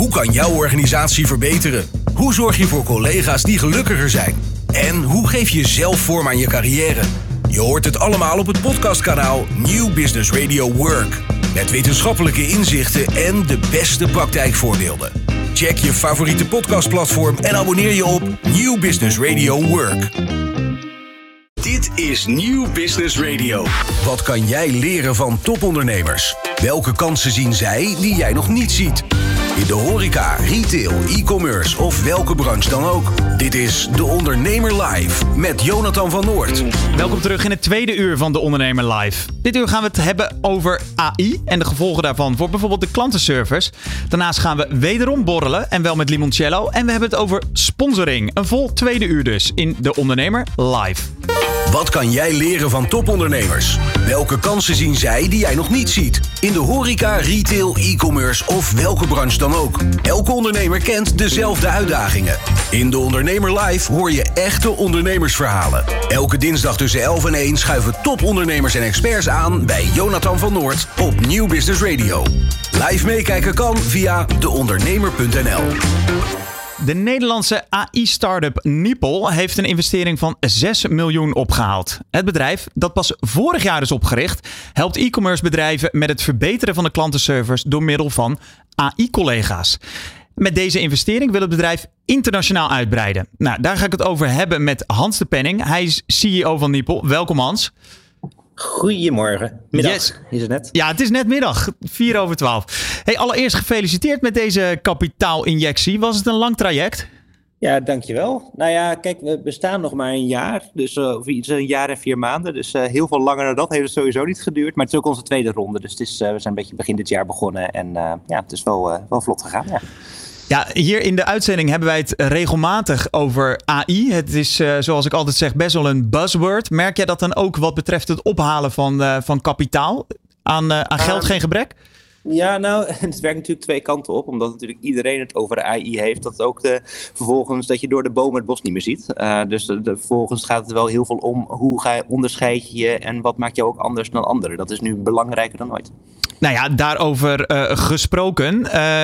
Hoe kan jouw organisatie verbeteren? Hoe zorg je voor collega's die gelukkiger zijn? En hoe geef je zelf vorm aan je carrière? Je hoort het allemaal op het podcastkanaal New Business Radio Work. Met wetenschappelijke inzichten en de beste praktijkvoorbeelden. Check je favoriete podcastplatform en abonneer je op New Business Radio Work. Dit is New Business Radio. Wat kan jij leren van topondernemers? Welke kansen zien zij die jij nog niet ziet? In de horeca, retail, e-commerce of welke branche dan ook. Dit is De Ondernemer Live met Jonathan van Noord. Welkom terug in het tweede uur van De Ondernemer Live. Dit uur gaan we het hebben over AI en de gevolgen daarvan voor bijvoorbeeld de klantenservice. Daarnaast gaan we wederom borrelen en wel met limoncello. En we hebben het over sponsoring. Een vol tweede uur dus in De Ondernemer Live. Wat kan jij leren van topondernemers? Welke kansen zien zij die jij nog niet ziet? In de horeca, retail, e-commerce of welke branche dan ook. Elke ondernemer kent dezelfde uitdagingen. In De Ondernemer Live hoor je echte ondernemersverhalen. Elke dinsdag tussen 11 en 1 schuiven topondernemers en experts aan bij Jonathan van Noord op New Business Radio. Live meekijken kan via deondernemer.nl. De Nederlandse AI-startup Nipol heeft een investering van 6 miljoen opgehaald. Het bedrijf, dat pas vorig jaar is opgericht, helpt e-commerce bedrijven met het verbeteren van de klantenservice door middel van AI-collega's. Met deze investering wil het bedrijf internationaal uitbreiden. Nou, daar ga ik het over hebben met Hans de Penning. Hij is CEO van Nipol. Welkom Hans. Goedemorgen. Middag Yes. Is het net? Ja, het is net middag. 4:12. Hey, allereerst gefeliciteerd met deze kapitaalinjectie. Was het een lang traject? Ja, dankjewel. Nou ja, kijk, we bestaan nog maar een jaar. Dus of iets een jaar en 4 maanden. Dus heel veel langer dan dat heeft het sowieso niet geduurd. Maar het is ook onze tweede ronde. Dus we zijn een beetje begin dit jaar begonnen. En het is wel vlot gegaan, ja. Ja, hier in de uitzending hebben wij het regelmatig over AI. Het is, zoals ik altijd zeg, best wel een buzzword. Merk jij dat dan ook wat betreft het ophalen van kapitaal? Aan geld geen gebrek? Ja, nou, het werkt natuurlijk twee kanten op. Omdat natuurlijk iedereen het over AI heeft. Dat ook vervolgens dat je door de bomen het bos niet meer ziet. Dus vervolgens gaat het wel heel veel om hoe onderscheid je je en wat maakt jou ook anders dan anderen. Dat is nu belangrijker dan ooit. Nou ja, daarover gesproken.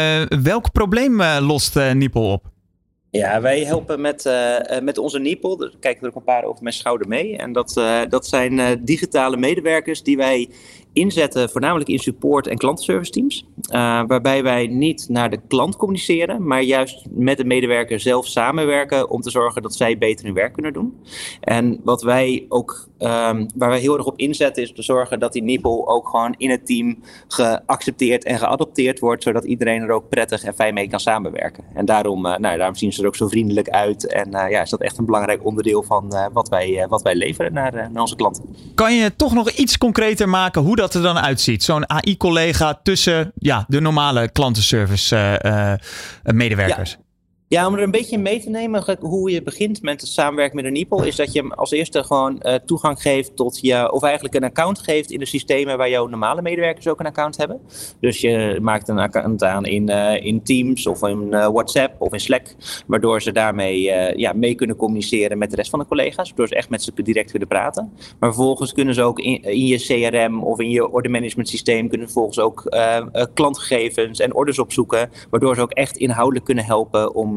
Welk probleem lost Nipol op? Ja, wij helpen met onze Nipol. Er kijken er ook een paar over mijn schouder mee. En dat zijn digitale medewerkers die wij inzetten voornamelijk in support- en klantenservice teams. Waarbij wij niet naar de klant communiceren, maar juist met de medewerker zelf samenwerken om te zorgen dat zij beter hun werk kunnen doen. En wat wij ook, waar wij heel erg op inzetten, is te zorgen dat die Nipol ook gewoon in het team geaccepteerd en geadopteerd wordt, zodat iedereen er ook prettig en fijn mee kan samenwerken. En daarom zien ze er ook zo vriendelijk uit. En is dat echt een belangrijk onderdeel van wat wij leveren naar onze klanten. Kan je toch nog iets concreter maken hoe dat er dan uitziet? Zo'n AI-collega tussen de normale klantenservice medewerkers. Ja, om er een beetje mee te nemen hoe je begint met het samenwerken met een Nipol, is dat je hem als eerste gewoon toegang geeft tot of eigenlijk een account geeft in de systemen waar jouw normale medewerkers ook een account hebben. Dus je maakt een account aan in Teams of in WhatsApp of in Slack, waardoor ze daarmee mee kunnen communiceren met de rest van de collega's, waardoor ze echt met ze direct kunnen praten. Maar vervolgens kunnen ze ook in je CRM of in je order management systeem kunnen vervolgens ook klantgegevens en orders opzoeken, waardoor ze ook echt inhoudelijk kunnen helpen om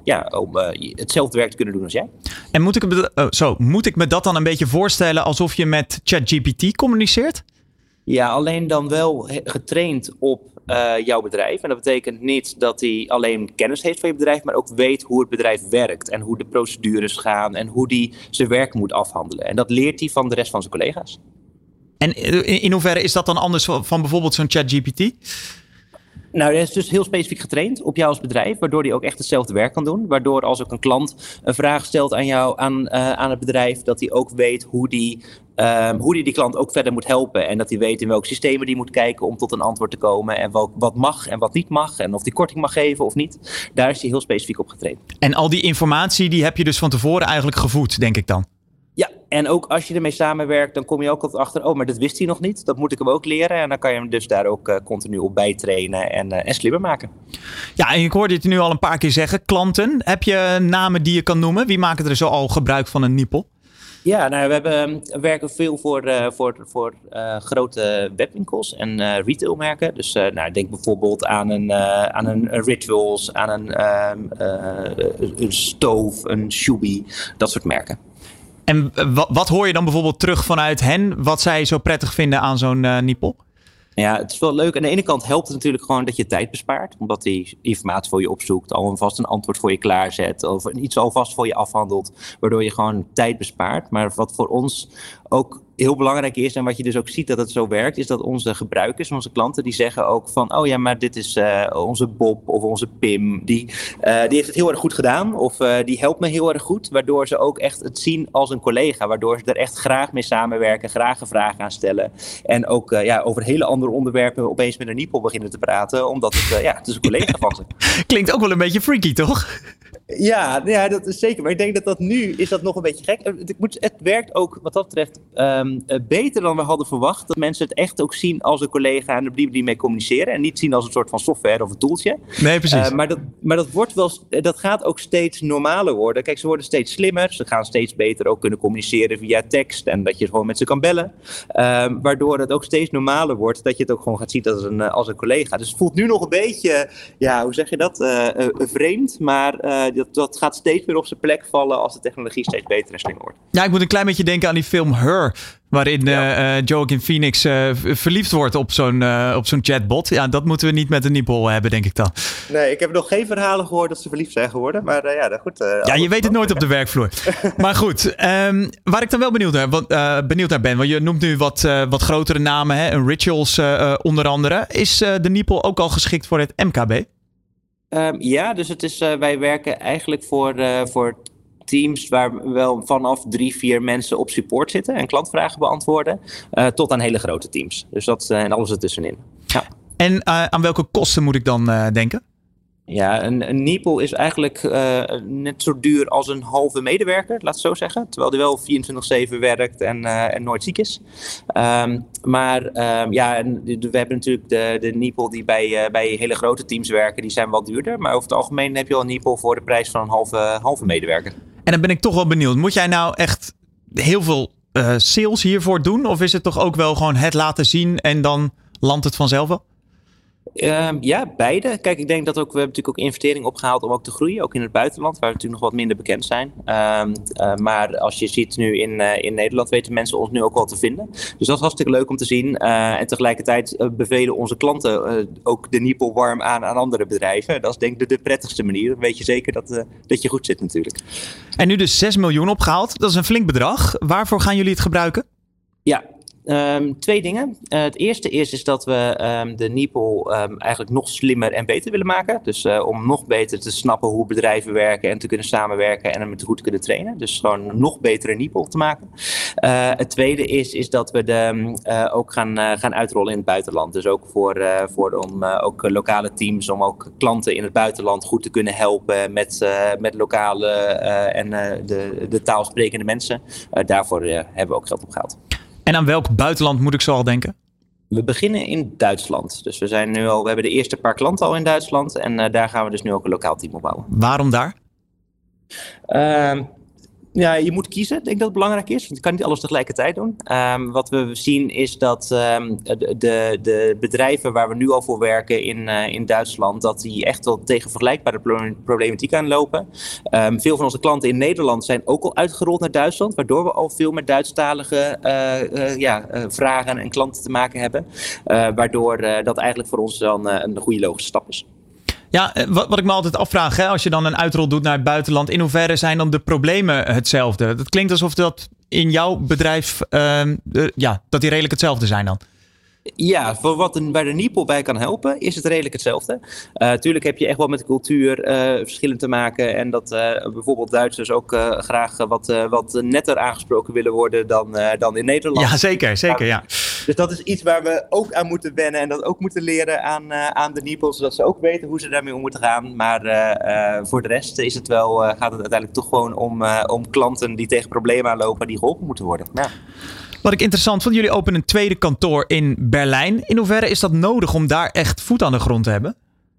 hetzelfde werk te kunnen doen als jij. En moet ik me dat dan een beetje voorstellen alsof je met ChatGPT communiceert? Ja, alleen dan wel getraind op jouw bedrijf. En dat betekent niet dat hij alleen kennis heeft van je bedrijf, maar ook weet hoe het bedrijf werkt en hoe de procedures gaan en hoe hij zijn werk moet afhandelen. En dat leert hij van de rest van zijn collega's. En in hoeverre is dat dan anders van bijvoorbeeld zo'n ChatGPT? Nou, hij is dus heel specifiek getraind op jou als bedrijf, waardoor hij ook echt hetzelfde werk kan doen. Waardoor als ook een klant een vraag stelt aan jou, aan het bedrijf, dat hij ook weet hoe die klant ook verder moet helpen. En dat hij weet in welke systemen die moet kijken om tot een antwoord te komen. En wat mag en wat niet mag. En of die korting mag geven of niet. Daar is hij heel specifiek op getraind. En al die informatie die heb je dus van tevoren eigenlijk gevoed, denk ik dan? Ja, en ook als je ermee samenwerkt, dan kom je ook altijd achter, maar dat wist hij nog niet. Dat moet ik hem ook leren. En dan kan je hem dus daar ook continu op bijtrainen en slimmer maken. Ja, en ik hoorde het nu al een paar keer zeggen. Klanten, heb je namen die je kan noemen? Wie maken er zo al gebruik van een Nipol? Ja, nou, we werken veel voor grote webwinkels en retailmerken. Dus denk bijvoorbeeld aan een Rituals, aan een Stove, een Shubi, dat soort merken. En wat hoor je dan bijvoorbeeld terug vanuit hen, wat zij zo prettig vinden aan zo'n Nipol? Ja, het is wel leuk. Aan de ene kant helpt het natuurlijk gewoon dat je tijd bespaart. Omdat die informatie voor je opzoekt, alvast een antwoord voor je klaarzet. Of iets alvast voor je afhandelt. Waardoor je gewoon tijd bespaart. Maar wat voor ons ook heel belangrijk is, en wat je dus ook ziet dat het zo werkt, is dat onze gebruikers, onze klanten, die zeggen ook van, oh ja, maar dit is onze Bob of onze Pim, die heeft het heel erg goed gedaan, of die helpt me heel erg goed, waardoor ze ook echt het zien als een collega, waardoor ze er echt graag mee samenwerken, graag een vraag aan stellen en ook over hele andere onderwerpen opeens met een Nipol beginnen te praten, omdat het is een collega van ze. Klinkt ook wel een beetje freaky, toch? Ja, dat is zeker. Maar ik denk dat nu is dat nog een beetje gek. Het werkt ook wat dat betreft beter dan we hadden verwacht. Dat mensen het echt ook zien als een collega en op die manier mee communiceren. En niet zien als een soort van software of een tooltje. Nee, precies. Maar dat gaat ook steeds normaler worden. Kijk, ze worden steeds slimmer. Ze gaan steeds beter ook kunnen communiceren via tekst. En dat je gewoon met ze kan bellen. Waardoor het ook steeds normaler wordt. Dat je het ook gewoon gaat zien als een collega. Dus het voelt nu nog een beetje, hoe zeg je dat? Vreemd. Maar dat gaat steeds weer op zijn plek vallen als de technologie steeds beter en slimmer wordt. Ja, ik moet een klein beetje denken aan die film Her, waarin Joaquin Phoenix verliefd wordt op zo'n chatbot. Ja, dat moeten we niet met een Nipol hebben, denk ik dan. Nee, ik heb nog geen verhalen gehoord dat ze verliefd zijn geworden. Maar goed. Je weet het nooit op de werkvloer. Maar goed, waar ik dan wel benieuwd naar ben, want je noemt nu wat grotere namen, hè? Een Rituals onder andere. Is de Nipol ook al geschikt voor het MKB? Dus het is, wij werken eigenlijk voor teams waar wel vanaf 3-4 mensen op support zitten en klantvragen beantwoorden, tot aan hele grote teams. Dus dat en alles ertussenin. Ja. En aan welke kosten moet ik dan denken? Ja, een Nipol is eigenlijk net zo duur als een halve medewerker, laat het zo zeggen. Terwijl die wel 24/7 werkt en nooit ziek is. We hebben natuurlijk de Nipol die bij hele grote teams werken, die zijn wel duurder. Maar over het algemeen heb je al een Nipol voor de prijs van een halve medewerker. En dan ben ik toch wel benieuwd. Moet jij nou echt heel veel sales hiervoor doen? Of is het toch ook wel gewoon het laten zien en dan landt het vanzelf wel? Beide. Kijk, ik denk dat we hebben natuurlijk ook investeringen opgehaald om ook te groeien. Ook in het buitenland, waar we natuurlijk nog wat minder bekend zijn. Maar als je ziet nu in Nederland, weten mensen ons nu ook wel te vinden. Dus dat is hartstikke leuk om te zien. En tegelijkertijd bevelen onze klanten ook de Nipol warm aan andere bedrijven. Dat is denk ik de prettigste manier. Dan weet je zeker dat je goed zit natuurlijk. En nu dus 6 miljoen opgehaald. Dat is een flink bedrag. Waarvoor gaan jullie het gebruiken? Ja. 2 dingen. Het eerste is dat we de Nipol eigenlijk nog slimmer en beter willen maken. Dus om nog beter te snappen hoe bedrijven werken en te kunnen samenwerken en hem goed te kunnen trainen. Dus gewoon een nog betere Nipol te maken. Het tweede is dat we ook gaan uitrollen in het buitenland. Dus ook om ook lokale teams, om ook klanten in het buitenland goed te kunnen helpen met lokale en de taalsprekende mensen. Daarvoor hebben we ook geld opgehaald. En aan welk buitenland moet ik zo al denken? We beginnen in Duitsland. Dus we hebben de eerste paar klanten al in Duitsland. En daar gaan we dus nu ook een lokaal team opbouwen. Waarom daar? Je moet kiezen. Ik denk dat het belangrijk is. Want je kan niet alles tegelijkertijd doen. Wat we zien is dat de bedrijven waar we nu al voor werken in Duitsland, dat die echt wel tegen vergelijkbare problematiek aanlopen. Veel van onze klanten in Nederland zijn ook al uitgerold naar Duitsland, waardoor we al veel met Duitsstalige vragen en klanten te maken hebben. Waardoor dat eigenlijk voor ons dan een goede logische stap is. Ja, wat ik me altijd afvraag, hè, als je dan een uitrol doet naar het buitenland, in hoeverre zijn dan de problemen hetzelfde? Het klinkt alsof dat in jouw bedrijf, dat die redelijk hetzelfde zijn dan. Ja, voor wat bij de Nipol bij kan helpen, is het redelijk hetzelfde. Tuurlijk heb je echt wel met de cultuur verschillen te maken. En dat bijvoorbeeld Duitsers ook graag wat netter aangesproken willen worden dan in Nederland. Ja, zeker, ja. Dus dat is iets waar we ook aan moeten wennen en dat ook moeten leren aan de Nipol, zodat ze ook weten hoe ze daarmee om moeten gaan. Maar voor de rest gaat het uiteindelijk toch gewoon om klanten die tegen problemen aanlopen, die geholpen moeten worden. Ja. Wat ik interessant vond, jullie openen een tweede kantoor in Berlijn. In hoeverre is dat nodig om daar echt voet aan de grond te hebben?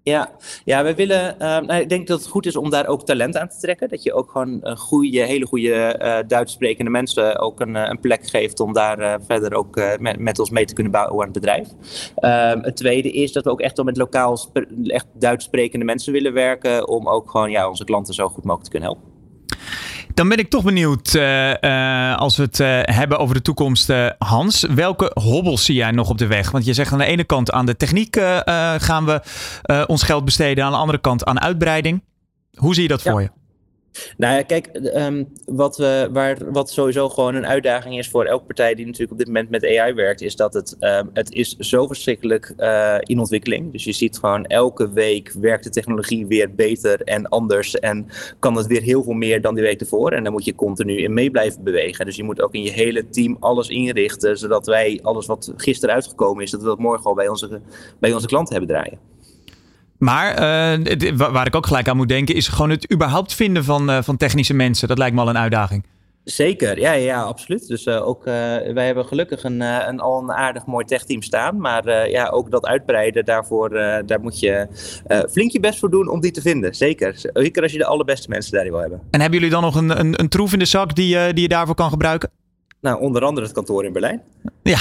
Ja, we willen. Ik denk dat het goed is om daar ook talent aan te trekken. Dat je ook gewoon hele goede Duits sprekende mensen ook een plek geeft om daar verder ook met ons mee te kunnen bouwen aan het bedrijf. Het tweede is dat we ook echt wel met lokaal echt Duits sprekende mensen willen werken. Om ook gewoon onze klanten zo goed mogelijk te kunnen helpen. Dan ben ik toch benieuwd, als we het hebben over de toekomst, Hans. Welke hobbels zie jij nog op de weg? Want je zegt aan de ene kant aan de techniek gaan we ons geld besteden. Aan de andere kant aan uitbreiding. Hoe zie je dat voor je? Nou ja, kijk, wat sowieso gewoon een uitdaging is voor elke partij die natuurlijk op dit moment met AI werkt, is dat het is zo verschrikkelijk in ontwikkeling. Dus je ziet gewoon elke week werkt de technologie weer beter en anders en kan het weer heel veel meer dan die week ervoor. En daar moet je continu in mee blijven bewegen. Dus je moet ook in je hele team alles inrichten, zodat wij alles wat gisteren uitgekomen is, dat we dat morgen al bij onze klanten hebben draaien. Maar waar ik ook gelijk aan moet denken is gewoon het überhaupt vinden van technische mensen. Dat lijkt me al een uitdaging. Zeker, ja, absoluut. Dus wij hebben gelukkig al een aardig mooi techteam staan. Maar ook dat uitbreiden, daar moet je flink je best voor doen om die te vinden. Zeker. Zeker als je de allerbeste mensen daarin wil hebben. En hebben jullie dan nog een troef in de zak die je daarvoor kan gebruiken? Nou, onder andere het kantoor in Berlijn. Ja.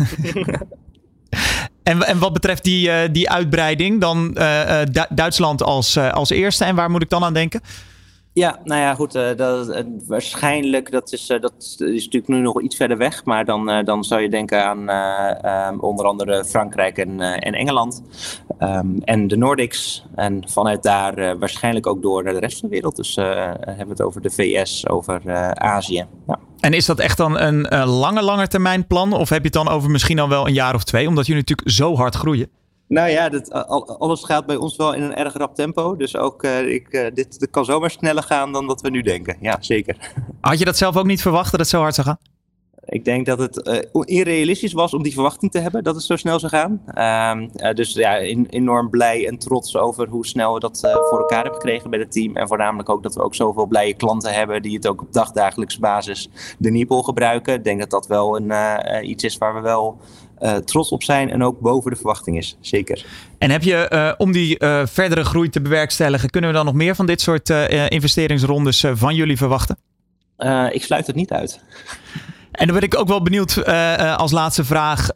En wat betreft die uitbreiding, dan Duitsland als eerste. En waar moet ik dan aan denken? Ja, nou ja, goed. Waarschijnlijk, dat is natuurlijk nu nog iets verder weg. Maar dan zou je denken aan onder andere Frankrijk en Engeland. En de Nordics. En vanuit daar waarschijnlijk ook door naar de rest van de wereld. Dus hebben we het over de VS, over Azië. Ja. En is dat echt dan een lange termijn plan? Of heb je het dan over misschien al wel een jaar of 2? Omdat jullie natuurlijk zo hard groeien. Nou ja, alles gaat bij ons wel in een erg rap tempo. Dus ook dit kan zomaar sneller gaan dan dat we nu denken. Ja, zeker. Had je dat zelf ook niet verwacht dat het zo hard zou gaan? Ik denk dat het irrealistisch was om die verwachting te hebben dat het zo snel zou gaan. Dus ja, enorm blij en trots over hoe snel we dat voor elkaar hebben gekregen bij het team. En voornamelijk ook dat we ook zoveel blije klanten hebben die het ook op dagdagelijkse basis de Nipol gebruiken. Ik denk dat dat wel iets is waar we wel trots op zijn en ook boven de verwachting is. Zeker. En heb je, om die verdere groei te bewerkstelligen, kunnen we dan nog meer van dit soort investeringsrondes van jullie verwachten? Ik sluit het niet uit. En dan ben ik ook wel benieuwd als laatste vraag.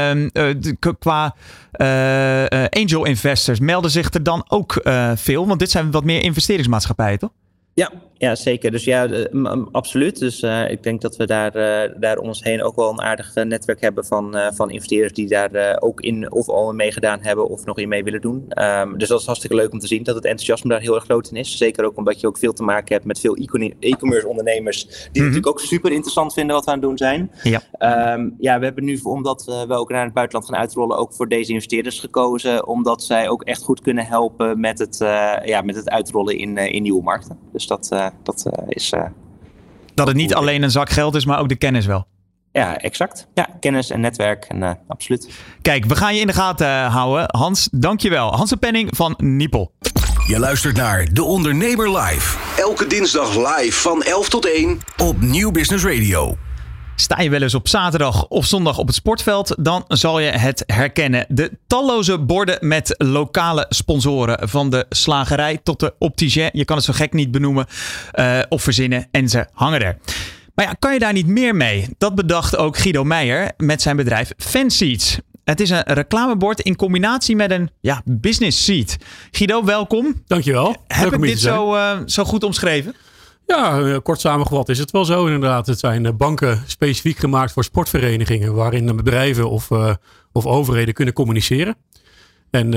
Qua angel investors, melden zich er dan ook veel? Want dit zijn wat meer investeringsmaatschappijen, toch? Ja, zeker. Dus ja, absoluut. Dus ik denk dat we daar om ons heen ook wel een aardig netwerk hebben van investeerders die daar ook in of al in meegedaan hebben of nog in mee willen doen. Dus dat is hartstikke leuk om te zien dat het enthousiasme daar heel erg groot in is. Zeker ook omdat je ook veel te maken hebt met veel e-commerce ondernemers die natuurlijk ook super interessant vinden wat we aan het doen zijn. Ja, we hebben nu, omdat we ook naar het buitenland gaan uitrollen, ook voor deze investeerders gekozen. Omdat zij ook echt goed kunnen helpen met het uitrollen in nieuwe markten. Dus dat is... dat het niet alleen een zak geld is, maar ook de kennis wel. Ja, exact. Ja, kennis en netwerk. En absoluut. Kijk, we gaan je in de gaten houden. Hans, dankjewel. Hans de Penning van Nipol. Je luistert naar De Ondernemer Live. Elke dinsdag live van 11 tot 1 op Nieuw Business Radio. Sta je wel eens op zaterdag of zondag op het sportveld, dan zal je het herkennen. De talloze borden met lokale sponsoren. Van de slagerij tot de opticien. Je kan het zo gek niet benoemen of verzinnen en ze hangen er. Maar ja, kan je daar niet meer mee? Dat bedacht ook Guido Meijer met zijn bedrijf Fanseats. Het is een reclamebord in combinatie met een business seat. Guido, welkom. Dankjewel. Heb ik dit zo goed omschreven? Ja, kort samengevat is het wel zo inderdaad. Het zijn banken specifiek gemaakt voor sportverenigingen waarin bedrijven of overheden kunnen communiceren. En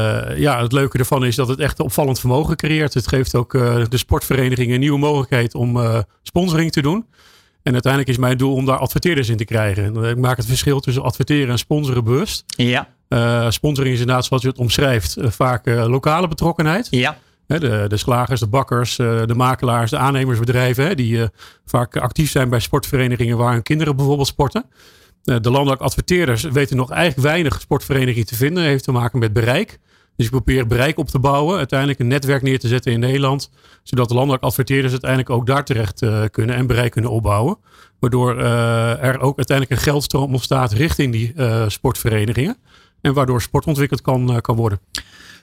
het leuke ervan is dat het echt opvallend vermogen creëert. Het geeft ook de sportverenigingen een nieuwe mogelijkheid om sponsoring te doen. En uiteindelijk is mijn doel om daar adverteerders in te krijgen. Ik maak het verschil tussen adverteren en sponsoren bewust. Ja. Sponsoring is inderdaad, zoals je het omschrijft, vaak lokale betrokkenheid. Ja. De slagers, de bakkers, de makelaars, de aannemersbedrijven die vaak actief zijn bij sportverenigingen waar hun kinderen bijvoorbeeld sporten. De landelijke adverteerders weten nog eigenlijk weinig sportverenigingen te vinden. Dat heeft te maken met bereik. Dus je probeert bereik op te bouwen, uiteindelijk een netwerk neer te zetten in Nederland, zodat de landelijke adverteerders uiteindelijk ook daar terecht kunnen en bereik kunnen opbouwen. Waardoor er ook uiteindelijk een geldstroom ontstaat richting die sportverenigingen en waardoor sport ontwikkeld kan worden.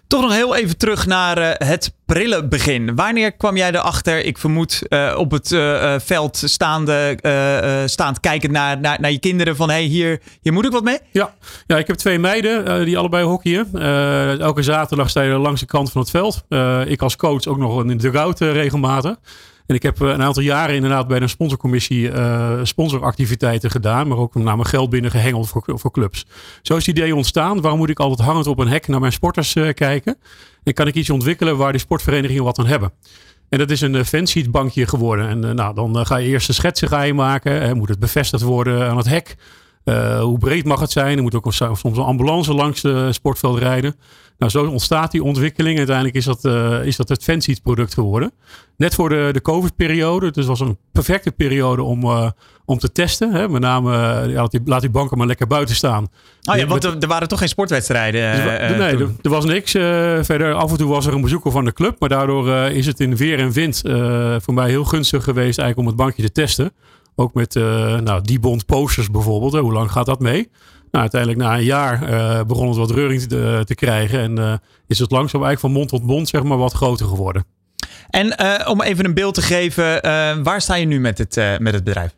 Toch nog heel even terug naar het prille begin. Wanneer kwam jij erachter, ik vermoed op het veld staand kijkend naar je kinderen van hier moet ik wat mee? Ja, ik heb 2 meiden die allebei hockeyen. Elke zaterdag sta je langs de kant van het veld. Ik als coach ook nog in de dugout regelmatig. En ik heb een aantal jaren inderdaad bij een sponsorcommissie sponsoractiviteiten gedaan. Maar ook met name geld binnengehengeld voor clubs. Zo is het idee ontstaan. Waarom moet ik altijd hangend op een hek naar mijn sporters kijken? En kan ik iets ontwikkelen waar die sportverenigingen wat aan hebben? En dat is een fansheetbankje geworden. En dan ga je eerst de schetsen maken. Moet het bevestigd worden aan het hek? Hoe breed mag het zijn? Er moet ook soms een ambulance langs het sportveld rijden. Nou, zo ontstaat die ontwikkeling. Uiteindelijk is dat het fansheet product geworden. Net voor de COVID-periode. Dus het was een perfecte periode om te testen. Hè. Met name laat die banken maar lekker buiten staan. Want er waren toch geen sportwedstrijden? Er was niks. Verder af en toe was er een bezoeker van de club. Maar daardoor is het in weer en wind voor mij heel gunstig geweest eigenlijk om het bankje te testen. Ook met die bond posters bijvoorbeeld. Hoe lang gaat dat mee? Nou, uiteindelijk na een jaar begon het wat reuring te krijgen. En is het langzaam eigenlijk van mond tot mond zeg maar wat groter geworden. En om even een beeld te geven. Waar sta je nu met het bedrijf?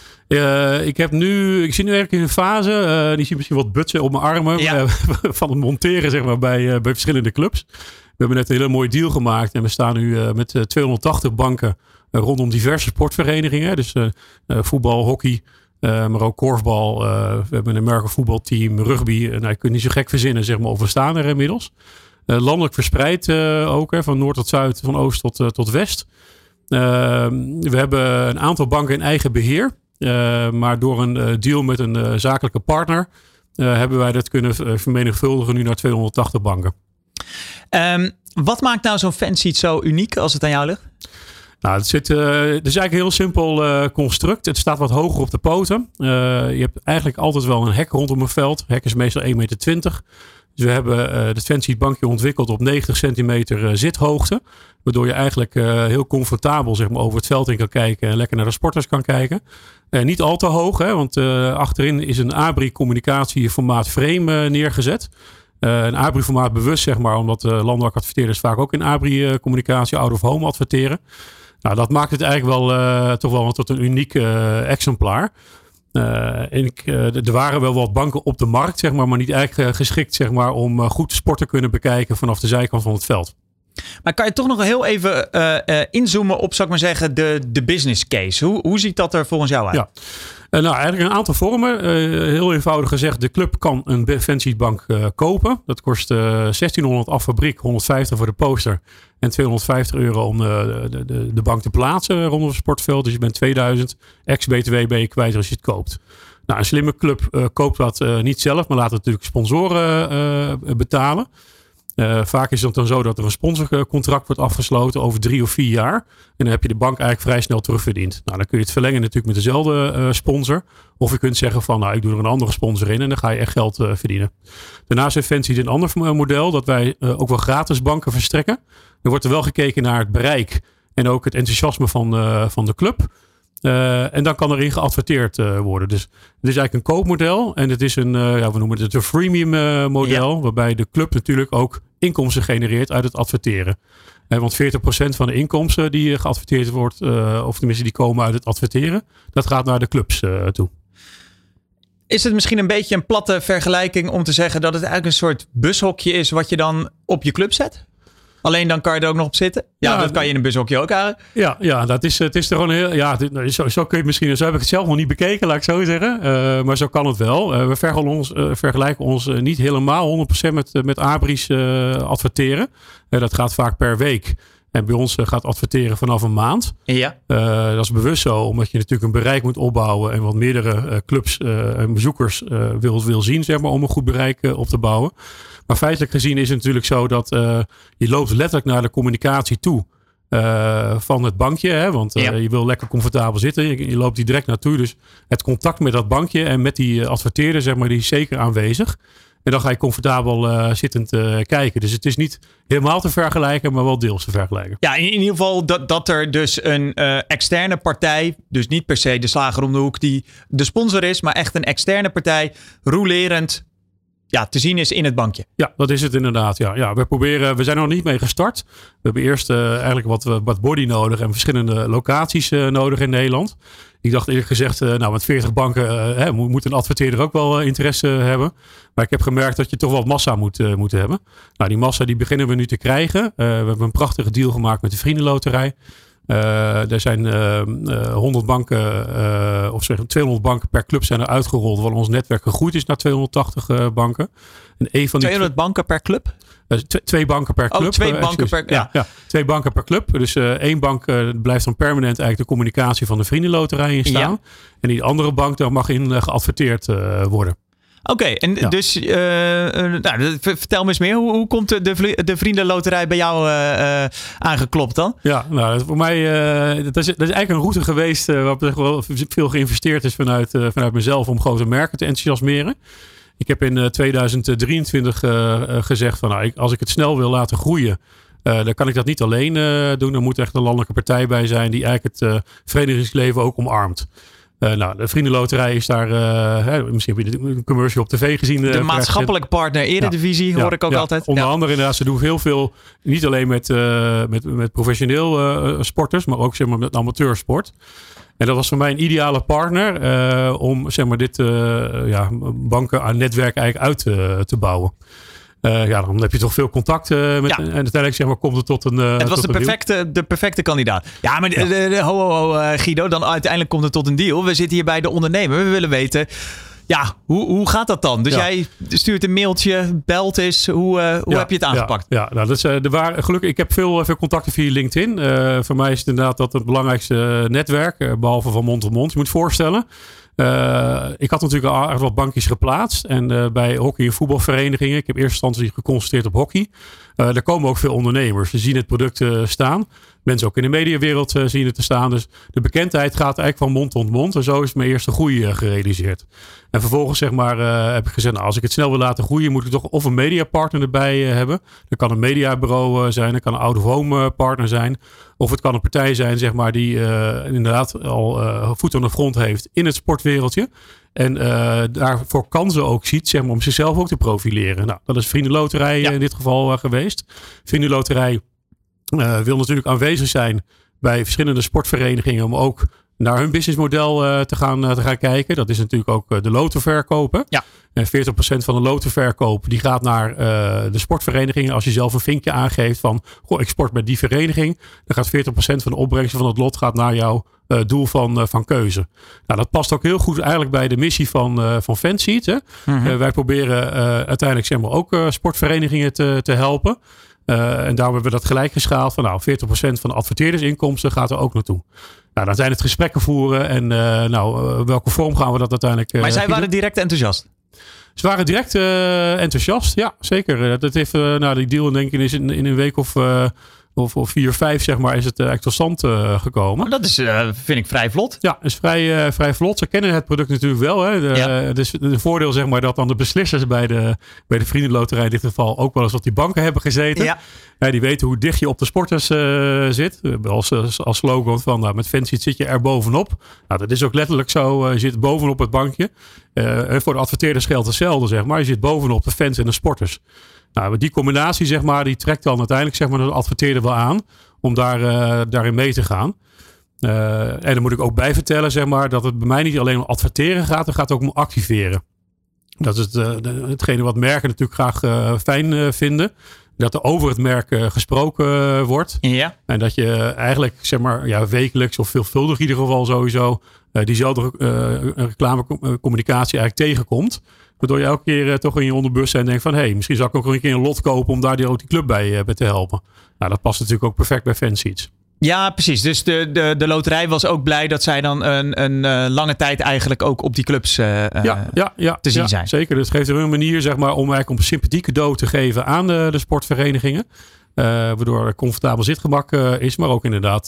Ik zie nu eigenlijk in een fase. Die zie misschien wat butsen op mijn armen. Ja. Van het monteren zeg maar, bij verschillende clubs. We hebben net een hele mooie deal gemaakt. En we staan nu met 280 banken rondom diverse sportverenigingen. Dus voetbal, hockey. Maar ook korfbal. We hebben een American voetbalteam, rugby. Je kunt niet zo gek verzinnen, zeg maar, of we staan er inmiddels. Landelijk verspreid ook, van noord tot zuid, van oost tot west. We hebben een aantal banken in eigen beheer. Maar door een deal met een zakelijke partner hebben wij dat kunnen vermenigvuldigen nu naar 280 banken. Wat maakt nou zo'n fansheet zo uniek als het aan jou ligt? Nou, het is eigenlijk een heel simpel construct. Het staat wat hoger op de poten. Je hebt eigenlijk altijd wel een hek rondom een veld. Het hek is meestal 1,20 meter. Dus we hebben het fansheet bankje ontwikkeld op 90 centimeter zithoogte. Waardoor je eigenlijk heel comfortabel zeg maar, over het veld in kan kijken. En lekker naar de sporters kan kijken. Niet al te hoog, hè, want achterin is een ABRI communicatieformaat frame neergezet. Een ABRI-formaat bewust, zeg maar, omdat landelijk adverteerders vaak ook in ABRI-communicatie out of home adverteren. Nou, dat maakt het eigenlijk wel toch wel tot een uniek exemplaar. Er waren wel wat banken op de markt, zeg maar niet eigenlijk geschikt zeg maar, om goed de sport te kunnen bekijken vanaf de zijkant van het veld. Maar kan je toch nog heel even inzoomen op, zou ik maar zeggen, de business case? Hoe ziet dat er volgens jou uit? Ja. Eigenlijk een aantal vormen. Heel eenvoudig gezegd, de club kan een fansheetbank kopen. Dat kost 1600 af fabriek, 150 voor de poster en €250 om de bank te plaatsen rondom het sportveld. Dus je bent 2000 ex-BTW ben je kwijt als je het koopt. Nou, een slimme club koopt dat niet zelf, maar laat het natuurlijk sponsoren betalen. Vaak is het dan zo dat er een sponsorcontract wordt afgesloten over 3 of 4 jaar. En dan heb je de bank eigenlijk vrij snel terugverdiend. Nou, dan kun je het verlengen natuurlijk met dezelfde sponsor. Of je kunt zeggen van, ik doe er een andere sponsor in en dan ga je echt geld verdienen. Daarnaast heeft Fansheet een ander model dat wij ook wel gratis banken verstrekken. Er wordt er wel gekeken naar het bereik en ook het enthousiasme van de club. En dan kan erin geadverteerd worden. Dus het is eigenlijk een koopmodel. En het is we noemen het een freemium model. Ja. Waarbij de club natuurlijk ook inkomsten genereert uit het adverteren. Want 40% van de inkomsten die geadverteerd wordt, of tenminste die komen uit het adverteren, dat gaat naar de clubs toe. Is het misschien een beetje een platte vergelijking om te zeggen dat het eigenlijk een soort bushokje is wat je dan op je club zet? Alleen dan kan je er ook nog op zitten. Ja, dat kan je in een bushokje ook eigenlijk. Ja, het is er gewoon heel. Ja, zo kun je het misschien. Zo heb ik het zelf nog niet bekeken, laat ik zo zeggen. Maar zo kan het wel. We vergelijken ons niet helemaal 100% met ABRI's adverteren. Dat gaat vaak per week. En bij ons gaat adverteren vanaf een maand. Ja. Dat is bewust zo, omdat je natuurlijk een bereik moet opbouwen. En wat meerdere clubs en bezoekers wil zien, zeg maar, om een goed bereik op te bouwen. Maar feitelijk gezien is het natuurlijk zo dat je loopt letterlijk naar de communicatie toe van het bankje. Hè? Want je wil lekker comfortabel zitten. Je loopt die direct naartoe. Dus het contact met dat bankje en met die adverteerder, zeg maar, die is zeker aanwezig. En dan ga je comfortabel zittend kijken. Dus het is niet helemaal te vergelijken, maar wel deels te vergelijken. Ja, in ieder geval dat er dus een externe partij, dus niet per se de slager om de hoek die de sponsor is, maar echt een externe partij, rolerend te zien is in het bankje. Ja, dat is het inderdaad. Ja, we zijn er nog niet mee gestart. We hebben eerst eigenlijk wat body nodig en verschillende locaties nodig in Nederland. Ik dacht eerlijk gezegd, met 40 banken moet een adverteerder ook wel interesse hebben. Maar ik heb gemerkt dat je toch wel massa moet hebben. Nou, die massa die beginnen we nu te krijgen. We hebben een prachtige deal gemaakt met de Vriendenloterij. Er zijn 100 banken, 200 banken per club zijn er uitgerold. Want ons netwerk gegroeid is naar 280 banken. En een van die 200 banken per club? 2 banken per club. 2 banken per club. Ja, 2 banken per club. Dus 1 bank blijft dan permanent eigenlijk de communicatie van de Vriendenloterij in staan. Ja. En die andere bank, daar mag in geadverteerd worden. Oké, en dus vertel me eens meer. Hoe komt de Vriendenloterij bij jou aangeklopt dan? Ja, voor mij dat is eigenlijk een route geweest waarop er wel veel geïnvesteerd is vanuit mezelf om grote merken te enthousiasmeren. Ik heb in 2023 gezegd van als ik het snel wil laten groeien, dan kan ik dat niet alleen doen. Er moet echt een landelijke partij bij zijn die eigenlijk het verenigingsleven ook omarmt. De Vriendenloterij is daar, misschien heb je een commercial op tv gezien. De maatschappelijk partner Eredivisie hoor ik ook altijd. Onder andere inderdaad, ze doen heel veel, niet alleen met professioneel sporters, maar ook zeg maar, met amateursport. En dat was voor mij een ideale partner om zeg maar, dit banken aan netwerk eigenlijk uit te bouwen. Dan heb je toch veel contact met. En uiteindelijk zeg maar, komt het tot een. Het was de perfecte kandidaat. Ja, maar Guido, dan uiteindelijk komt het tot een deal. We zitten hier bij de ondernemer. We willen weten. Ja, hoe gaat dat dan? Dus jij stuurt een mailtje, belt eens. Hoe heb je het aangepakt? Dat is gelukkig. Ik heb veel contacten via LinkedIn. Voor mij is het inderdaad dat het belangrijkste netwerk, behalve van mond tot mond. Je moet voorstellen. Ik had natuurlijk al wat bankjes geplaatst. En bij hockey- en voetbalverenigingen. Ik heb in eerste instantie geconcentreerd op hockey. Daar komen ook veel ondernemers. Ze zien het product staan. Mensen ook in de mediawereld zien het te staan. Dus de bekendheid gaat eigenlijk van mond tot mond. En zo is mijn eerste groei gerealiseerd. En vervolgens zeg maar, heb ik gezegd, als ik het snel wil laten groeien, moet ik toch of een mediapartner erbij hebben. Dat kan een mediabureau zijn. Dat kan een out-of-home partner zijn. Of het kan een partij zijn zeg maar, die inderdaad al voet aan de grond heeft in het sportwereldje. En daarvoor kansen ook ziet zeg maar, om zichzelf ook te profileren. Nou, dat is Vriendenloterij in dit geval geweest. Vriendenloterij wil natuurlijk aanwezig zijn bij verschillende sportverenigingen om ook naar hun businessmodel te gaan kijken. Dat is natuurlijk ook de lotenverkopen. Ja. En 40% van de lotenverkoop die gaat naar de sportverenigingen. Als je zelf een vinkje aangeeft van ik sport bij die vereniging, dan gaat 40% van de opbrengsten van het lot gaat naar jouw doel van keuze. Nou, dat past ook heel goed eigenlijk bij de missie van Fanseed. Hè? Mm-hmm. Wij proberen uiteindelijk zeg maar, ook sportverenigingen te helpen. En daarom hebben we dat gelijk geschaald van 40% van de adverteerdersinkomsten gaat er ook naartoe. Nou, dan zijn het gesprekken voeren en welke vorm gaan we dat uiteindelijk Maar zij waren direct enthousiast? Ze waren direct enthousiast, ja zeker. Dat heeft die deal denk ik is in een week of 4, 5 zeg maar is het eigenlijk tot stand gekomen. Dat is vind ik vrij vlot. Ja, is vrij vlot. Ze kennen het product natuurlijk wel. Hè. Dus een voordeel zeg maar dat dan de beslissers bij de Vriendenloterij in dit geval ook wel eens op die banken hebben gezeten. Ja. Die weten hoe dicht je op de sporters zit. Als slogan van met Fanseed zit je er bovenop. Nou, dat is ook letterlijk zo. Je zit bovenop het bankje. Voor de adverteerders geldt hetzelfde zeg maar. Je zit bovenop de fans en de sporters. Nou, die combinatie zeg maar, die trekt dan uiteindelijk zeg maar, de adverteerder wel aan om daarin mee te gaan. En dan moet ik ook bij vertellen zeg maar, dat het bij mij niet alleen om adverteren gaat, het gaat ook om activeren. Dat is hetgene wat merken natuurlijk graag fijn vinden. Dat er over het merk gesproken wordt. Ja. En dat je eigenlijk zeg maar, wekelijks of veelvuldig in ieder geval sowieso diezelfde reclamecommunicatie eigenlijk tegenkomt. Waardoor je elke keer toch in je onderbewustzijn denkt van misschien zou ik ook een keer een lot kopen om daar die club bij te helpen. Nou, dat past natuurlijk ook perfect bij Fanseed. Ja, precies. Dus de loterij was ook blij dat zij dan een lange tijd eigenlijk ook op die clubs te zien zijn. Zeker. Dat geeft er een manier zeg maar, om eigenlijk een sympathie cadeau te geven aan de sportverenigingen. Waardoor er comfortabel zitgemak is. Maar ook inderdaad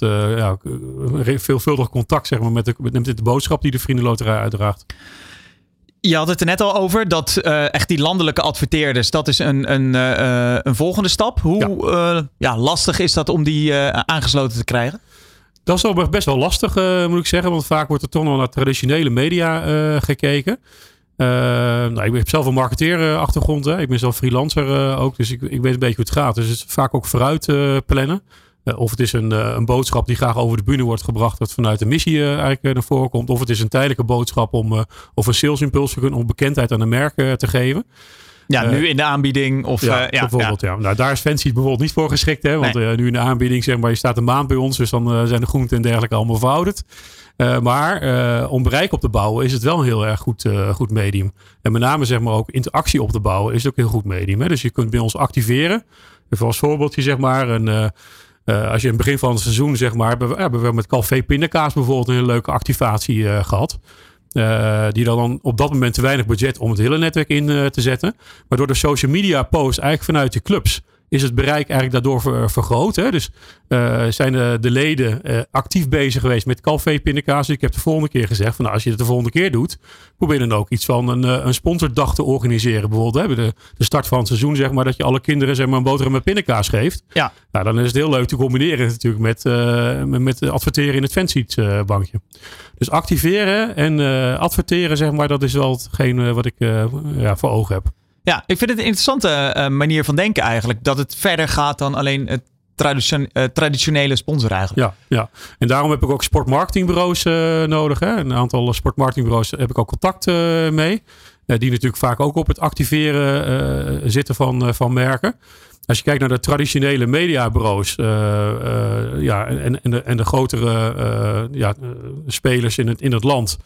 veelvuldig contact zeg maar, met de boodschap die de Vriendenloterij uitdraagt. Je had het er net al over, dat echt die landelijke adverteerders, dat is een volgende stap. Hoe lastig is dat om die aangesloten te krijgen? Dat is best wel lastig, moet ik zeggen. Want vaak wordt er toch nog naar traditionele media gekeken. Ik heb zelf een marketeerachtergrond. Ik ben zelf freelancer ook. Dus ik weet een beetje hoe het gaat. Dus het is vaak ook vooruit plannen. Of het is een boodschap die graag over de bühne wordt gebracht. Dat vanuit de missie eigenlijk naar voren komt. Of het is een tijdelijke boodschap of een salesimpuls om bekendheid aan de merk te geven. Ja, nu in de aanbieding. Of, bijvoorbeeld. Ja. Nou, daar is Fancy bijvoorbeeld niet voor geschikt. Hè? Want nu in de aanbieding, zeg maar, je staat een maand bij ons. Dus dan zijn de groenten en dergelijke allemaal verouderd. Maar om bereik op te bouwen is het wel een heel erg goed medium. En met name zeg maar ook interactie op te bouwen is het ook een heel goed medium. Hè? Dus je kunt bij ons activeren. Even als voorbeeldje zeg maar. Als je in het begin van het seizoen zeg maar. Hebben we met Calvé pindakaas bijvoorbeeld een hele leuke activatie gehad. Die dan op dat moment te weinig budget om het hele netwerk in te zetten. Maar door de social media posts eigenlijk vanuit de clubs is het bereik eigenlijk daardoor vergroot. Hè? Dus zijn de leden actief bezig geweest met Calvé pindakaas. Ik heb de volgende keer gezegd van als je het de volgende keer doet, probeer dan ook iets van een sponsordag te organiseren. Bijvoorbeeld de start van het seizoen zeg maar dat je alle kinderen zeg maar een boterham met pindakaas geeft. Ja. Nou, dan is het heel leuk te combineren natuurlijk met adverteren in het fanseat bankje. Dus activeren en adverteren zeg maar dat is wel hetgeen wat ik voor ogen heb. Ja, ik vind het een interessante manier van denken eigenlijk. Dat het verder gaat dan alleen het traditionele sponsor eigenlijk. Ja, en daarom heb ik ook sportmarketingbureaus nodig. Hè. Een aantal sportmarketingbureaus heb ik ook contact mee. Die natuurlijk vaak ook op het activeren zitten van merken. Als je kijkt naar de traditionele mediabureaus en de grotere spelers in het land.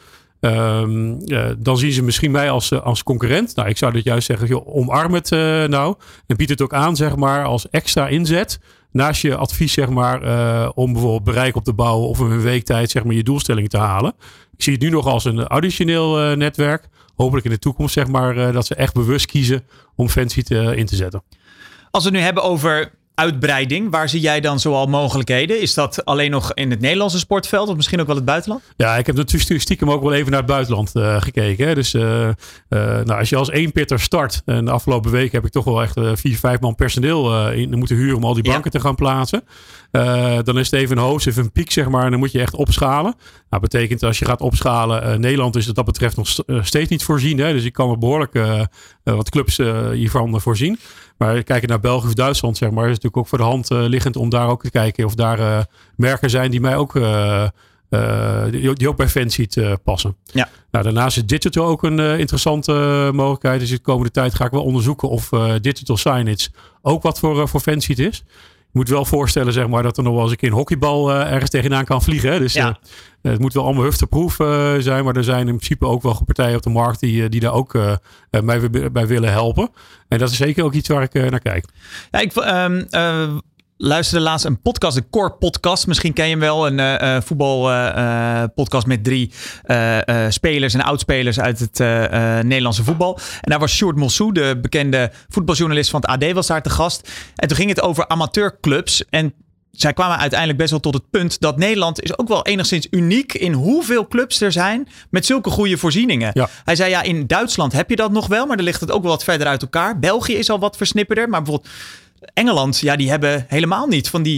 Dan zien ze misschien mij als concurrent. Nou, ik zou dit juist zeggen, joh, omarm het nou. En bied het ook aan, zeg maar, als extra inzet. Naast je advies, zeg maar, om bijvoorbeeld bereik op te bouwen of in een week tijd, zeg maar, je doelstelling te halen. Ik zie het nu nog als een additioneel netwerk. Hopelijk in de toekomst, zeg maar, dat ze echt bewust kiezen om Fanseat in te zetten. Als we het nu hebben over uitbreiding, waar zie jij dan zoal mogelijkheden? Is dat alleen nog in het Nederlandse sportveld of misschien ook wel het buitenland? Ja, ik heb natuurlijk stiekem ook wel even naar het buitenland gekeken. Hè. Dus als je als eenpitter start, en de afgelopen week heb ik toch wel echt 4-5 man personeel in moeten huren om al die banken te gaan plaatsen. Dan is het even een hoogst, even een piek, zeg maar. En dan moet je echt opschalen. Nou, betekent als je gaat opschalen, Nederland is wat dat betreft nog steeds niet voorzien. Hè? Dus ik kan er behoorlijk wat clubs hiervan voorzien. Maar kijken naar België of Duitsland, zeg maar, is natuurlijk ook voor de hand liggend om daar ook te kijken of daar merken zijn die mij ook die ook bij Fanseat passen. Ja. Nou, daarnaast is digital ook een interessante mogelijkheid. Dus de komende tijd ga ik wel onderzoeken of digital signage ook wat voor Fanseat is. Je moet wel voorstellen, zeg maar, dat er nog wel eens een keer een hockeybal ergens tegenaan kan vliegen. Hè? Dus het moet wel allemaal hufteproof zijn. Maar er zijn in principe ook wel partijen op de markt die daar ook bij willen helpen. En dat is zeker ook iets waar ik naar kijk. Ja, ik luisterde laatst een podcast, de Core Podcast. Misschien ken je hem wel. Een voetbalpodcast met 3 spelers en oudspelers uit het Nederlandse voetbal. En daar was Sjoerd Mossou, de bekende voetbaljournalist van het AD, was daar te gast. En toen ging het over amateurclubs. En zij kwamen uiteindelijk best wel tot het punt dat Nederland is ook wel enigszins uniek in hoeveel clubs er zijn met zulke goede voorzieningen. Ja. Hij zei in Duitsland heb je dat nog wel, maar dan ligt het ook wel wat verder uit elkaar. België is al wat versnipperder, maar bijvoorbeeld Engeland, die hebben helemaal niet van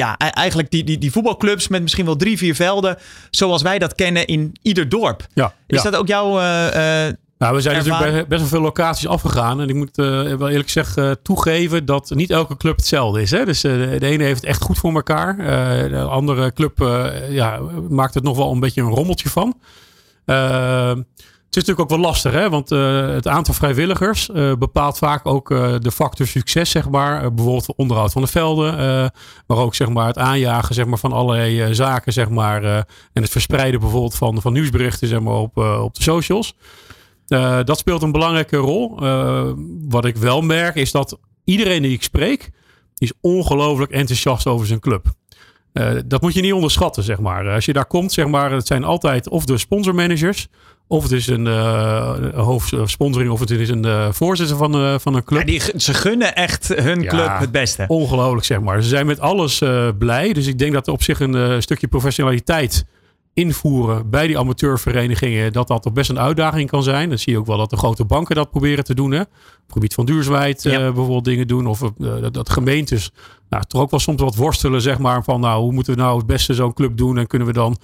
die voetbalclubs met misschien wel 3-4 velden zoals wij dat kennen in ieder dorp. Ja, is dat ook jouw we zijn natuurlijk bij best wel veel locaties afgegaan. En ik moet wel eerlijk zeggen toegeven dat niet elke club hetzelfde is. Hè? Dus de ene heeft het echt goed voor elkaar. De andere club maakt het nog wel een beetje een rommeltje van. Het is natuurlijk ook wel lastig, hè? Want het aantal vrijwilligers bepaalt vaak ook de factor succes, zeg maar. Bijvoorbeeld voor onderhoud van de velden. Maar ook zeg maar, het aanjagen zeg maar, van allerlei zaken. Zeg maar, en het verspreiden bijvoorbeeld van nieuwsberichten zeg maar, op de socials. Dat speelt een belangrijke rol. Wat ik wel merk is dat iedereen die ik spreek, die is ongelooflijk enthousiast over zijn club. Dat moet je niet onderschatten, zeg maar. Als je daar komt, zeg maar, het zijn altijd of de sponsormanagers, of het is een hoofdsponsoring, of het is een voorzitter van een club. Ja, ze gunnen echt hun club het beste. Ongelooflijk, zeg maar. Ze zijn met alles blij. Dus ik denk dat er op zich een stukje professionaliteit invoeren bij die amateurverenigingen, dat toch best een uitdaging kan zijn. Dan zie je ook wel dat de grote banken dat proberen te doen. Hè? Op het gebied van duurzaamheid bijvoorbeeld dingen doen. Of dat gemeentes toch ook wel soms wat worstelen, zeg maar, van hoe moeten we nou het beste zo'n club doen en kunnen we dan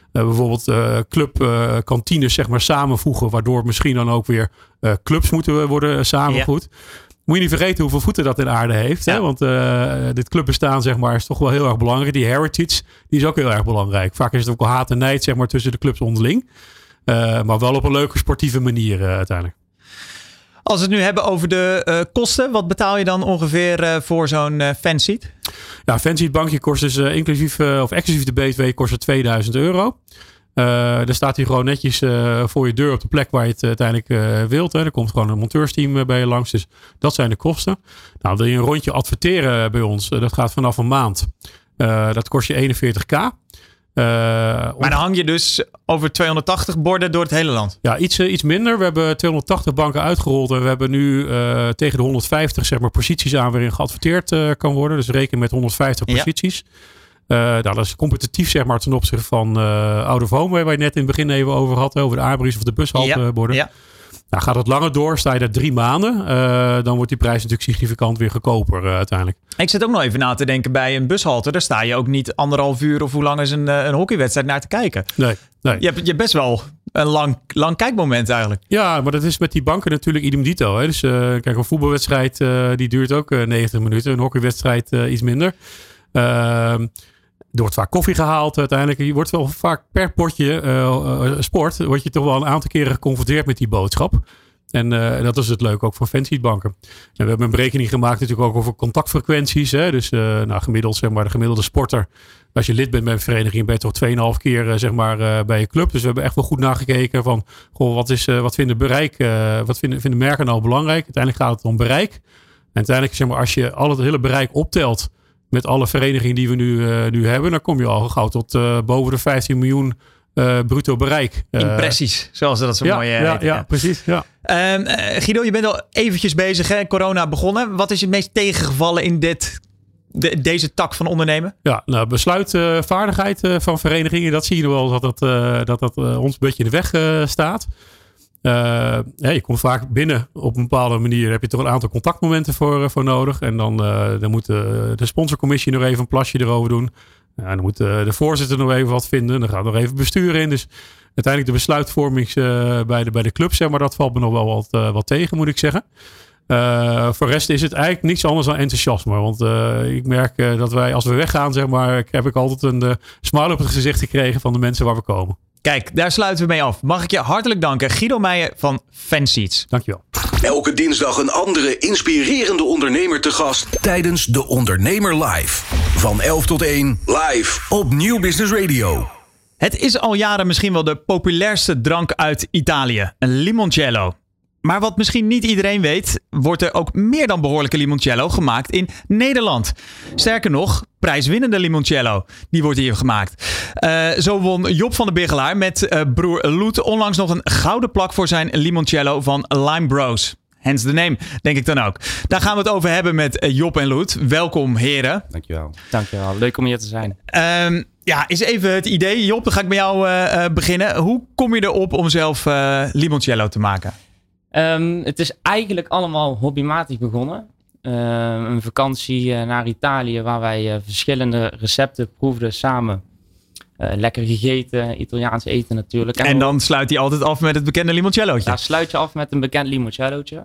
bijvoorbeeld clubkantines zeg maar samenvoegen, waardoor misschien dan ook weer clubs moeten worden samengevoegd. Ja. Moet je niet vergeten hoeveel voeten dat in aarde heeft. Ja. Hè? Want dit clubbestaan zeg maar, is toch wel heel erg belangrijk. Die heritage die is ook heel erg belangrijk. Vaak is het ook wel haat en nijd zeg maar, tussen de clubs onderling. Maar wel op een leuke sportieve manier uiteindelijk. Als we het nu hebben over de kosten. Wat betaal je dan ongeveer voor zo'n fanseat? Ja, fanseat bankje kost dus inclusief of exclusief de BTW kost het €2000. Daar staat hij gewoon netjes voor je deur op de plek waar je het uiteindelijk wilt. Hè. Er komt gewoon een monteursteam bij je langs. Dus dat zijn de kosten. Nou, wil je een rondje adverteren bij ons? Dat gaat vanaf een maand. Dat kost je €41.000. Maar dan hang je dus over 280 borden door het hele land? Ja, iets minder. We hebben 280 banken uitgerold. En we hebben nu tegen de 150 zeg maar, posities aan waarin geadverteerd kan worden. Dus reken met 150 posities. Dat is competitief zeg maar, ten opzichte van Out of Home, waar je net in het begin even over had. Over de abris of de bushalteborden. Ja. Nou, gaat het langer door, sta je daar 3 maanden. Dan wordt die prijs natuurlijk significant weer goedkoper uiteindelijk. Ik zit ook nog even na te denken bij een bushalte. Daar sta je ook niet 1,5 uur of hoe lang is een hockeywedstrijd naar te kijken. Nee. Je hebt best wel een lang kijkmoment eigenlijk. Ja, maar dat is met die banken natuurlijk idem dito. Hè? Dus kijk, een voetbalwedstrijd die duurt ook 90 minuten. Een hockeywedstrijd iets minder. Er wordt vaak koffie gehaald uiteindelijk. Je wordt wel vaak per potje sport. Word je toch wel een aantal keren geconfronteerd met die boodschap. En dat is het leuke ook van fanseatbanken. En we hebben een berekening gemaakt natuurlijk ook over contactfrequenties. Hè? Dus gemiddeld zeg maar de gemiddelde sporter. Als je lid bent bij een vereniging ben je toch 2,5 keer zeg maar bij je club. Dus we hebben echt wel goed nagekeken van wat vinden merken nou belangrijk. Uiteindelijk gaat het om bereik. En uiteindelijk zeg maar als je al het hele bereik optelt met alle verenigingen die we nu hebben, dan kom je al gauw tot boven de 15 miljoen bruto bereik. Impressies, zoals dat zo mooi heet. Ja, precies. Ja. Guido, je bent al eventjes bezig, hè? Corona begonnen. Wat is je meest tegengevallen in deze tak van ondernemen? Ja, nou, besluitvaardigheid van verenigingen, dat zie je wel dat ons een beetje in de weg staat. Je komt vaak binnen op een bepaalde manier. Daar heb je toch een aantal contactmomenten voor nodig. En dan moet de sponsorcommissie nog even een plasje erover doen. Dan moet de voorzitter nog even wat vinden. Dan gaat nog even bestuur in. Dus uiteindelijk de besluitvorming bij de club, zeg maar, dat valt me nog wel wat tegen, moet ik zeggen. Voor de rest is het eigenlijk niets anders dan enthousiasme. Want ik merk dat wij, als we weggaan, zeg maar, heb ik altijd een smile op het gezicht gekregen van de mensen waar we komen. Kijk, daar sluiten we mee af. Mag ik je hartelijk danken, Guido Meijer van Fanseats. Dankjewel. Elke dinsdag een andere inspirerende ondernemer te gast tijdens De Ondernemer Live. Van 11 tot 1 live op Nieuw Business Radio. Het is al jaren misschien wel de populairste drank uit Italië, een limoncello. Maar wat misschien niet iedereen weet, wordt er ook meer dan behoorlijke limoncello gemaakt in Nederland. Sterker nog, prijswinnende limoncello, die wordt hier gemaakt. Zo won Job van der Bigelaar met broer Loet onlangs nog een gouden plak voor zijn limoncello van Lime Bros. Hence the name, denk ik dan ook. Daar gaan we het over hebben met Job en Loet. Welkom, heren. Dankjewel. Dankjewel, leuk om hier te zijn. Is even het idee. Job, dan ga ik bij jou beginnen. Hoe kom je erop om zelf limoncello te maken? Het is eigenlijk allemaal hobbymatig begonnen. Een vakantie naar Italië waar wij verschillende recepten proefden samen. Lekker gegeten, Italiaans eten natuurlijk. En dan sluit hij altijd af met het bekende limoncellootje. Ja, sluit je af met een bekend limoncellootje.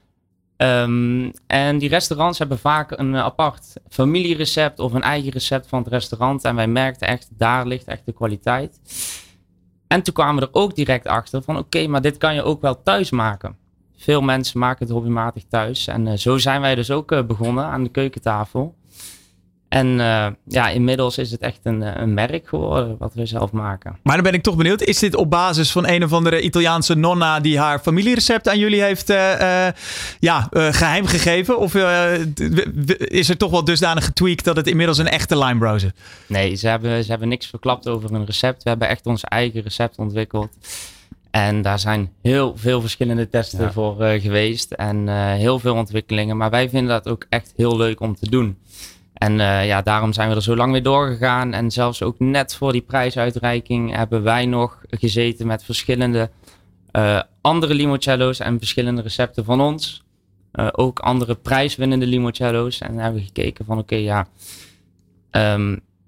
En die restaurants hebben vaak een apart familierecept of een eigen recept van het restaurant. En wij merkten echt, daar ligt echt de kwaliteit. En toen kwamen we er ook direct achter van oké, maar dit kan je ook wel thuis maken. Veel mensen maken het hobbymatig thuis. En zo zijn wij dus ook begonnen aan de keukentafel. En inmiddels is het echt een merk geworden wat we zelf maken. Maar dan ben ik toch benieuwd. Is dit op basis van een of andere Italiaanse nonna die haar familierecept aan jullie heeft geheim gegeven? Of is er toch wel dusdanig getweakt dat het inmiddels een echte Lime Bros is? Nee, ze hebben niks verklapt over een recept. We hebben echt ons eigen recept ontwikkeld. En daar zijn heel veel verschillende testen voor geweest. En heel veel ontwikkelingen. Maar wij vinden dat ook echt heel leuk om te doen. En daarom zijn we er zo lang mee doorgegaan. En zelfs ook net voor die prijsuitreiking hebben wij nog gezeten met verschillende andere limoncello's en verschillende recepten van ons. Ook andere prijswinnende limoncello's. En hebben we gekeken van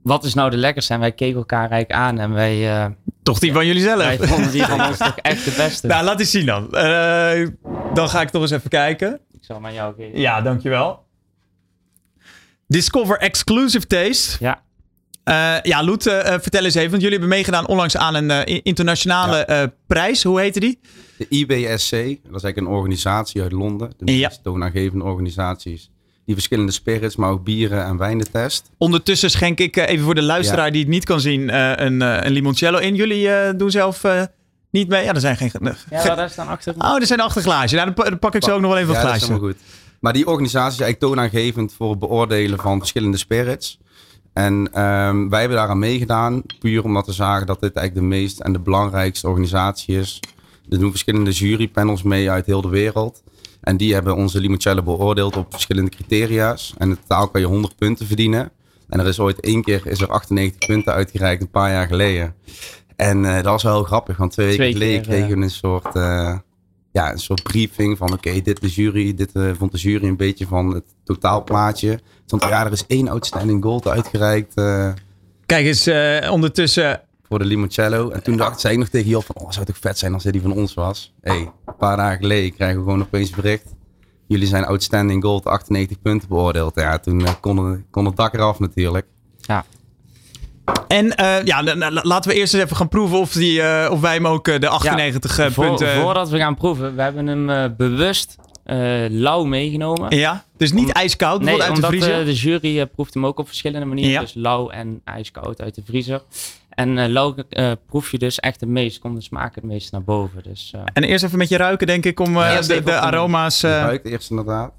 wat is nou de lekkerste? En wij keken elkaar eigenlijk aan en wij... toch die van jullie zelf? Wij vonden die van ons toch echt de beste. Nou, laat eens zien dan. Dan ga ik toch eens even kijken. Ik zal hem aan jou geven. Ja, dankjewel. Discover Exclusive Taste. Ja. Loet, vertel eens even. Want jullie hebben meegedaan onlangs aan een internationale prijs. Hoe heette die? De IBSC. Dat is eigenlijk een organisatie uit Londen. De meest toonaangevende organisaties. Die verschillende spirits, maar ook bieren en wijnen test. Ondertussen schenk ik even voor de luisteraar die het niet kan zien een limoncello in. Jullie doen zelf niet mee? Ja, er zijn geen... daar staan achter. Oh, er zijn 8 glazen. Nou, dan pak ik zo ook nog wel even een glaasje. Dat is helemaal goed. Maar die organisatie is eigenlijk toonaangevend voor het beoordelen van verschillende spirits. En wij hebben daaraan meegedaan. Puur omdat we zagen dat dit eigenlijk de meest en de belangrijkste organisatie is. Er doen verschillende jurypanels mee uit heel de wereld. En die hebben onze limoncello beoordeeld op verschillende criteria's. En in totaal kan je 100 punten verdienen. En er is ooit 1 keer 98 punten uitgereikt, een paar jaar geleden. En dat was wel heel grappig, want 2 weken geleden kregen we een soort briefing van oké, dit vond de jury een beetje van het totaalplaatje. Want er is 1 outstanding gold uitgereikt. Kijk eens, ondertussen... Voor de limoncello. En toen zei ik nog tegen Job van, zou het toch vet zijn als die van ons was. Een paar dagen geleden krijgen we gewoon opeens bericht. Jullie zijn outstanding gold, 98 punten beoordeeld. Ja, toen kon het dak eraf natuurlijk. Ja. En laten we eerst eens even gaan proeven of wij hem ook de 98 punten... Voordat we gaan proeven, we hebben hem bewust lauw meegenomen. Ja, dus niet ijskoud, bijvoorbeeld uit de vriezer? De jury proeft hem ook op verschillende manieren. Ja. Dus lauw en ijskoud uit de vriezer. En lauw proef je dus echt komt de smaken het meest naar boven. Dus, En eerst even met je ruiken, denk ik, om de aroma's... Je ruikt eerst inderdaad.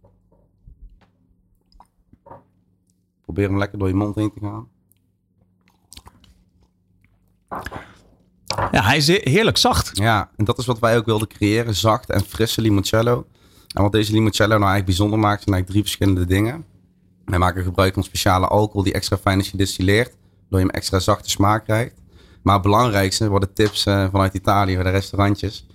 Probeer hem lekker door je mond heen te gaan. Ja, hij is heerlijk zacht. Ja, en dat is wat wij ook wilden creëren. Zacht en frisse limoncello. En wat deze limoncello nou eigenlijk bijzonder maakt, zijn eigenlijk 3 verschillende dingen. Wij maken gebruik van speciale alcohol die extra fijn is gedistilleerd. Waardoor je hem extra zachte smaak krijgt. Maar het belangrijkste worden tips vanuit Italië, bij de restaurantjes.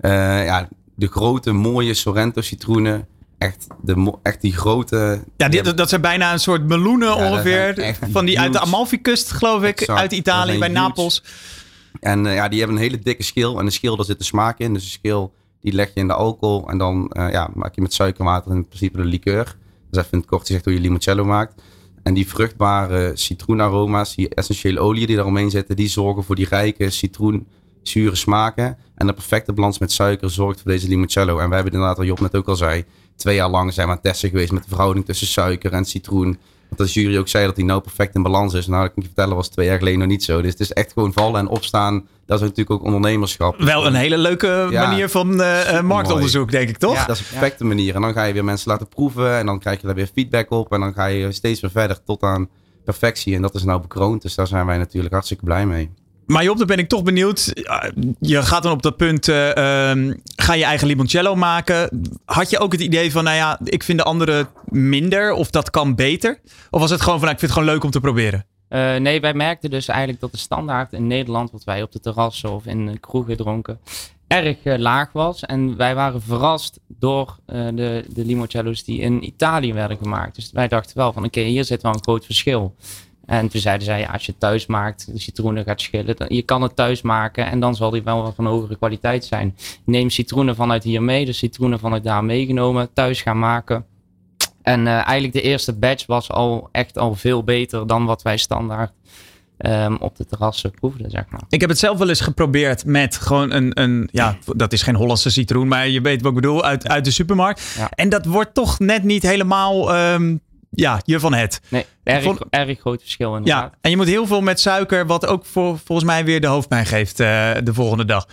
De grote, mooie Sorrento citroenen. Echt die grote... Ja, dat zijn bijna een soort meloenen ongeveer. Van die uit de Amalfi-kust, geloof ik. Exact, uit Italië, bij Napels. En die hebben een hele dikke schil. En de schil, daar zit de smaak in. Dus de schil, die leg je in de alcohol. En dan maak je met suikerwater in principe de liqueur. Dus even in het kort gezegd hoe je limoncello maakt. En die vruchtbare citroenaroma's, die essentiële oliën die daaromheen zitten, die zorgen voor die rijke citroenzure smaken. En de perfecte balans met suiker zorgt voor deze limoncello. En wij hebben inderdaad, wat Job net ook al zei, 2 jaar lang zijn we aan het testen geweest met de verhouding tussen suiker en citroen. Want de jury ook zei dat die nou perfect in balans is. Nou, dat kan ik je vertellen, was 2 jaar geleden nog niet zo. Dus het is echt gewoon vallen en opstaan. Dat is natuurlijk ook ondernemerschap. Wel een hele leuke manier van marktonderzoek, denk ik, toch? Ja, dat is een perfecte manier. En dan ga je weer mensen laten proeven. En dan krijg je daar weer feedback op. En dan ga je steeds weer verder tot aan perfectie. En dat is nou bekroond. Dus daar zijn wij natuurlijk hartstikke blij mee. Maar Job, dan ben ik toch benieuwd. Je gaat dan op dat punt, ga je eigen limoncello maken. Had je ook het idee van, ik vind de andere minder of dat kan beter? Of was het gewoon van, ik vind het gewoon leuk om te proberen? Nee, wij merkten dus eigenlijk dat de standaard in Nederland, wat wij op de terrassen of in kroegen dronken, erg laag was. En wij waren verrast door de limoncello's die in Italië werden gemaakt. Dus wij dachten wel van, oké, hier zit wel een groot verschil. En toen zeiden zij, als je het thuis maakt, de citroenen gaat schillen. Je kan het thuis maken en dan zal die wel wat van hogere kwaliteit zijn. Neem citroenen vanuit hier mee, dus citroenen vanuit daar meegenomen, thuis gaan maken. En eigenlijk de eerste batch was al veel beter dan wat wij standaard op de terrassen proefden, zeg maar. Ik heb het zelf wel eens geprobeerd met gewoon dat is geen Hollandse citroen, maar je weet wat ik bedoel, uit de supermarkt. Ja. En dat wordt toch net niet helemaal... je van het. Nee, erg groot verschil inderdaad. Ja, en je moet heel veel met suiker, wat ook volgens mij weer de hoofdpijn geeft de volgende dag.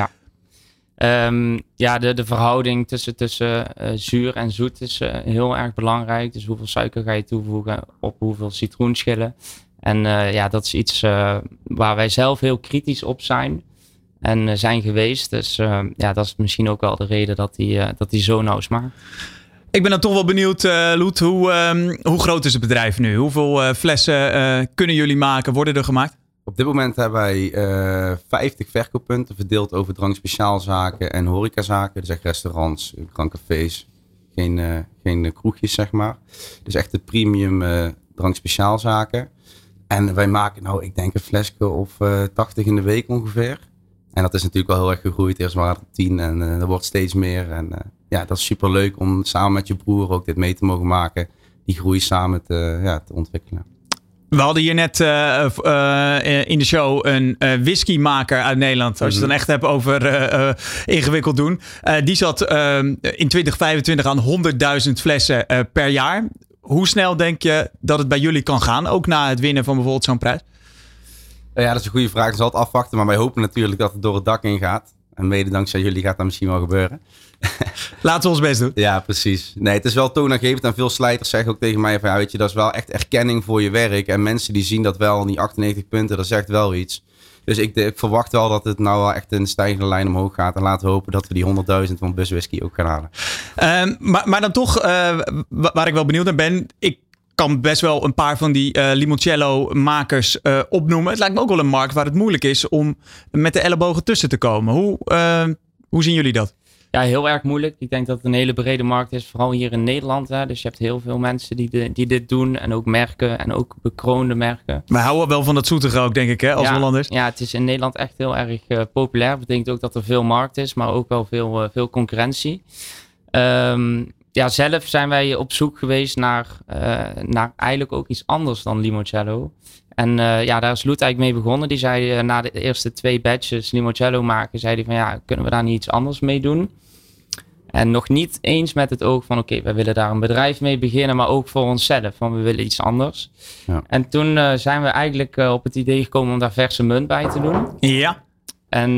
Ja. De verhouding tussen zuur en zoet is heel erg belangrijk. Dus hoeveel suiker ga je toevoegen op hoeveel citroenschillen. En dat is iets waar wij zelf heel kritisch op zijn. En zijn geweest. Dus dat is misschien ook wel de reden dat die zo nauw smaakt. Ik ben dan toch wel benieuwd, Loet, hoe groot is het bedrijf nu? Hoeveel flessen kunnen jullie maken, worden er gemaakt? Op dit moment hebben wij 50 verkooppunten verdeeld over drankspeciaalzaken en horecazaken. Dus echt restaurants, drankcafés, geen kroegjes zeg maar. Dus echt de premium drankspeciaalzaken. En wij maken ik denk een flesje of 80 in de week ongeveer. En dat is natuurlijk wel heel erg gegroeid. Eerst maar 10 en er wordt steeds meer. En dat is super leuk om samen met je broer ook dit mee te mogen maken. Die groei samen te ontwikkelen. We hadden hier net in de show een whiskymaker uit Nederland. Als je het dan echt hebt over ingewikkeld doen. Die zat in 2025 aan 100.000 flessen per jaar. Hoe snel denk je dat het bij jullie kan gaan? Ook na het winnen van bijvoorbeeld zo'n prijs? Ja, dat is een goede vraag. Dat is altijd afwachten. Maar wij hopen natuurlijk dat het door het dak in gaat. En mede dankzij jullie gaat dat misschien wel gebeuren. Laten we ons best doen. Ja, precies. Nee, het is wel toonaangevend. En veel slijters zeggen ook tegen mij van... weet je, dat is wel echt erkenning voor je werk. En mensen die zien dat wel, die 98 punten, dat zegt wel iets. Dus ik verwacht wel dat het nou wel echt een stijgende lijn omhoog gaat. En laten we hopen dat we die 100.000 van Buswhisky ook gaan halen. Maar dan toch, waar ik wel benieuwd naar ben... Ik kan best wel een paar van die limoncello-makers opnoemen. Het lijkt me ook wel een markt waar het moeilijk is om met de ellebogen tussen te komen. Hoe zien jullie dat? Ja, heel erg moeilijk. Ik denk dat het een hele brede markt is, vooral hier in Nederland. Hè. Dus je hebt heel veel mensen die dit doen en ook merken en ook bekroonde merken. We houden wel van dat zoetige ook, denk ik, hè, als Hollanders. Ja, het is in Nederland echt heel erg populair. Dat betekent ook dat er veel markt is, maar ook wel veel concurrentie. Zelf zijn wij op zoek geweest naar eigenlijk ook iets anders dan limoncello. En daar is Loet eigenlijk mee begonnen. Die zei na de eerste 2 batches limoncello maken, zei hij van kunnen we daar niet iets anders mee doen? En nog niet eens met het oog van oké, wij willen daar een bedrijf mee beginnen, maar ook voor onszelf, van we willen iets anders. Ja. En toen zijn we eigenlijk op het idee gekomen om daar verse munt bij te doen. Ja. En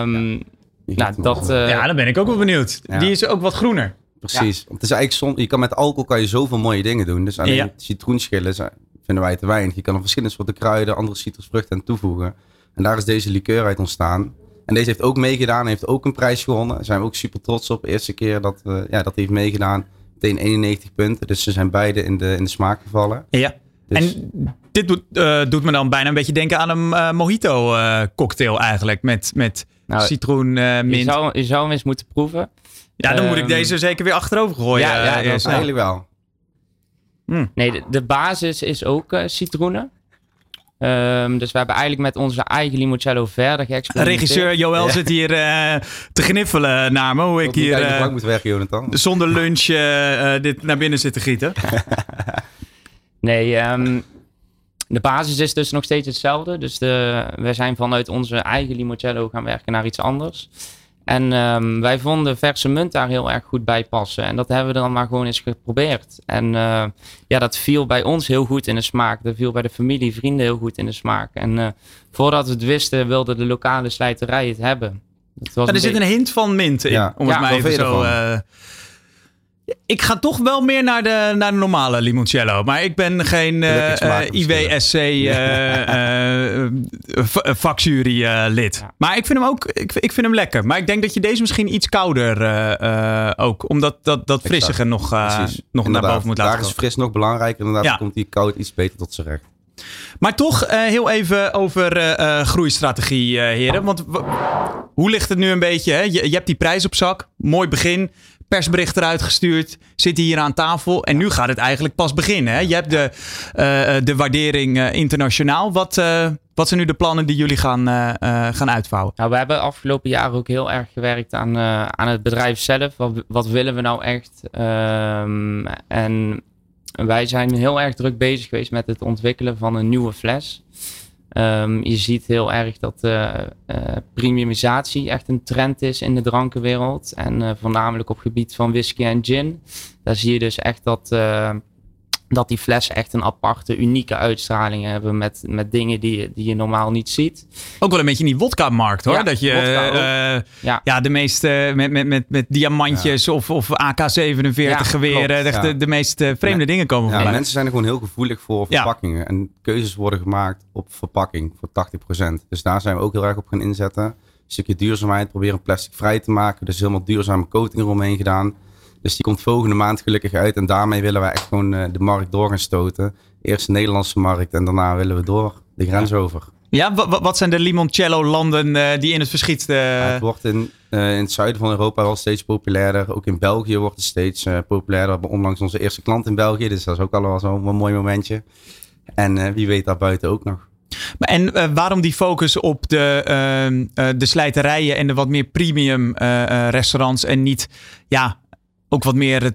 dan ben ik ook wel benieuwd. Ja. Die is ook wat groener. Precies. Ja. Het is eigenlijk je kan met alcohol zoveel mooie dingen doen. Dus alleen citroenschillen vinden wij te weinig. Je kan er verschillende soorten kruiden, andere citrusvruchten aan toevoegen. En daar is deze liqueur uit ontstaan. En deze heeft ook meegedaan, heeft ook een prijs gewonnen. Daar zijn we ook super trots op. De eerste keer dat hij heeft meegedaan, meteen 91 punten. Dus ze zijn beide in de smaak gevallen. Ja. Dus. En dit doet me dan bijna een beetje denken aan een mojito cocktail eigenlijk. Met citroen, mint. Je zou hem eens moeten proeven. Ja, dan moet ik deze zeker weer achterover gooien. Ja, dat is eigenlijk wel. Nee, de basis is ook citroenen. Dus we hebben eigenlijk met onze eigen limoncello verder geëxperimenteerd. Regisseur Joël zit hier te gniffelen naar me. Hoe ik hier moet weg, Jonathan. Zonder lunch dit naar binnen zit te gieten. Nee, de basis is dus nog steeds hetzelfde. Dus we zijn vanuit onze eigen limoncello gaan werken naar iets anders. En wij vonden verse munt daar heel erg goed bij passen. En dat hebben we dan maar gewoon eens geprobeerd. En dat viel bij ons heel goed in de smaak. Dat viel bij de familie, vrienden heel goed in de smaak. En voordat we het wisten, wilde de lokale slijterij het hebben. Er zit een hint van mint in, om het mij even zo... Ik ga toch wel meer naar de normale limoncello. Maar ik ben geen IWSC vakjury lid. Ja. Maar ik vind hem ook ik vind hem lekker. Maar ik denk dat je deze misschien iets kouder ook. Omdat dat frissige nog naar boven moet laten komen. Daar is fris nog belangrijker. Inderdaad komt die koud iets beter tot zijn recht. Maar toch heel even over groeistrategie, heren. Want hoe ligt het nu een beetje? Hè? Je hebt die prijs op zak. Mooi begin. Persbericht eruit gestuurd, zitten hier aan tafel en nu gaat het eigenlijk pas beginnen. Hè? Je hebt de waardering internationaal. Wat zijn nu de plannen die jullie gaan uitvouwen? Nou, we hebben afgelopen jaar ook heel erg gewerkt aan het bedrijf zelf. Wat willen we nou echt? En wij zijn heel erg druk bezig geweest met het ontwikkelen van een nieuwe fles. Je ziet heel erg dat premiumisatie echt een trend is in de drankenwereld. En voornamelijk op het gebied van whisky en gin. Daar zie je dus echt dat die flessen echt een aparte, unieke uitstraling hebben met dingen die je normaal niet ziet. Ook wel een beetje in die wodka-markt hoor. Ja, dat je de meeste met diamantjes of AK-47 geweren. De meest vreemde dingen komen voorbij. Mensen zijn er gewoon heel gevoelig voor verpakkingen. Ja. En keuzes worden gemaakt op verpakking voor 80%. Dus daar zijn we ook heel erg op gaan inzetten. Een stukje duurzaamheid, proberen plastic vrij te maken. Dus helemaal duurzame coating eromheen gedaan. Dus die komt volgende maand gelukkig uit. En daarmee willen wij echt gewoon de markt door gaan stoten. Eerst de Nederlandse markt en daarna willen we door de grens over. Ja, wat zijn de limoncello-landen die in het verschiet... Het wordt in het zuiden van Europa wel steeds populairder. Ook in België wordt het steeds populairder. We hebben onlangs onze eerste klant in België. Dus dat is ook al wel zo'n mooi momentje. En wie weet daarbuiten ook nog. En waarom die focus op de slijterijen en de wat meer premium restaurants en niet ook wat meer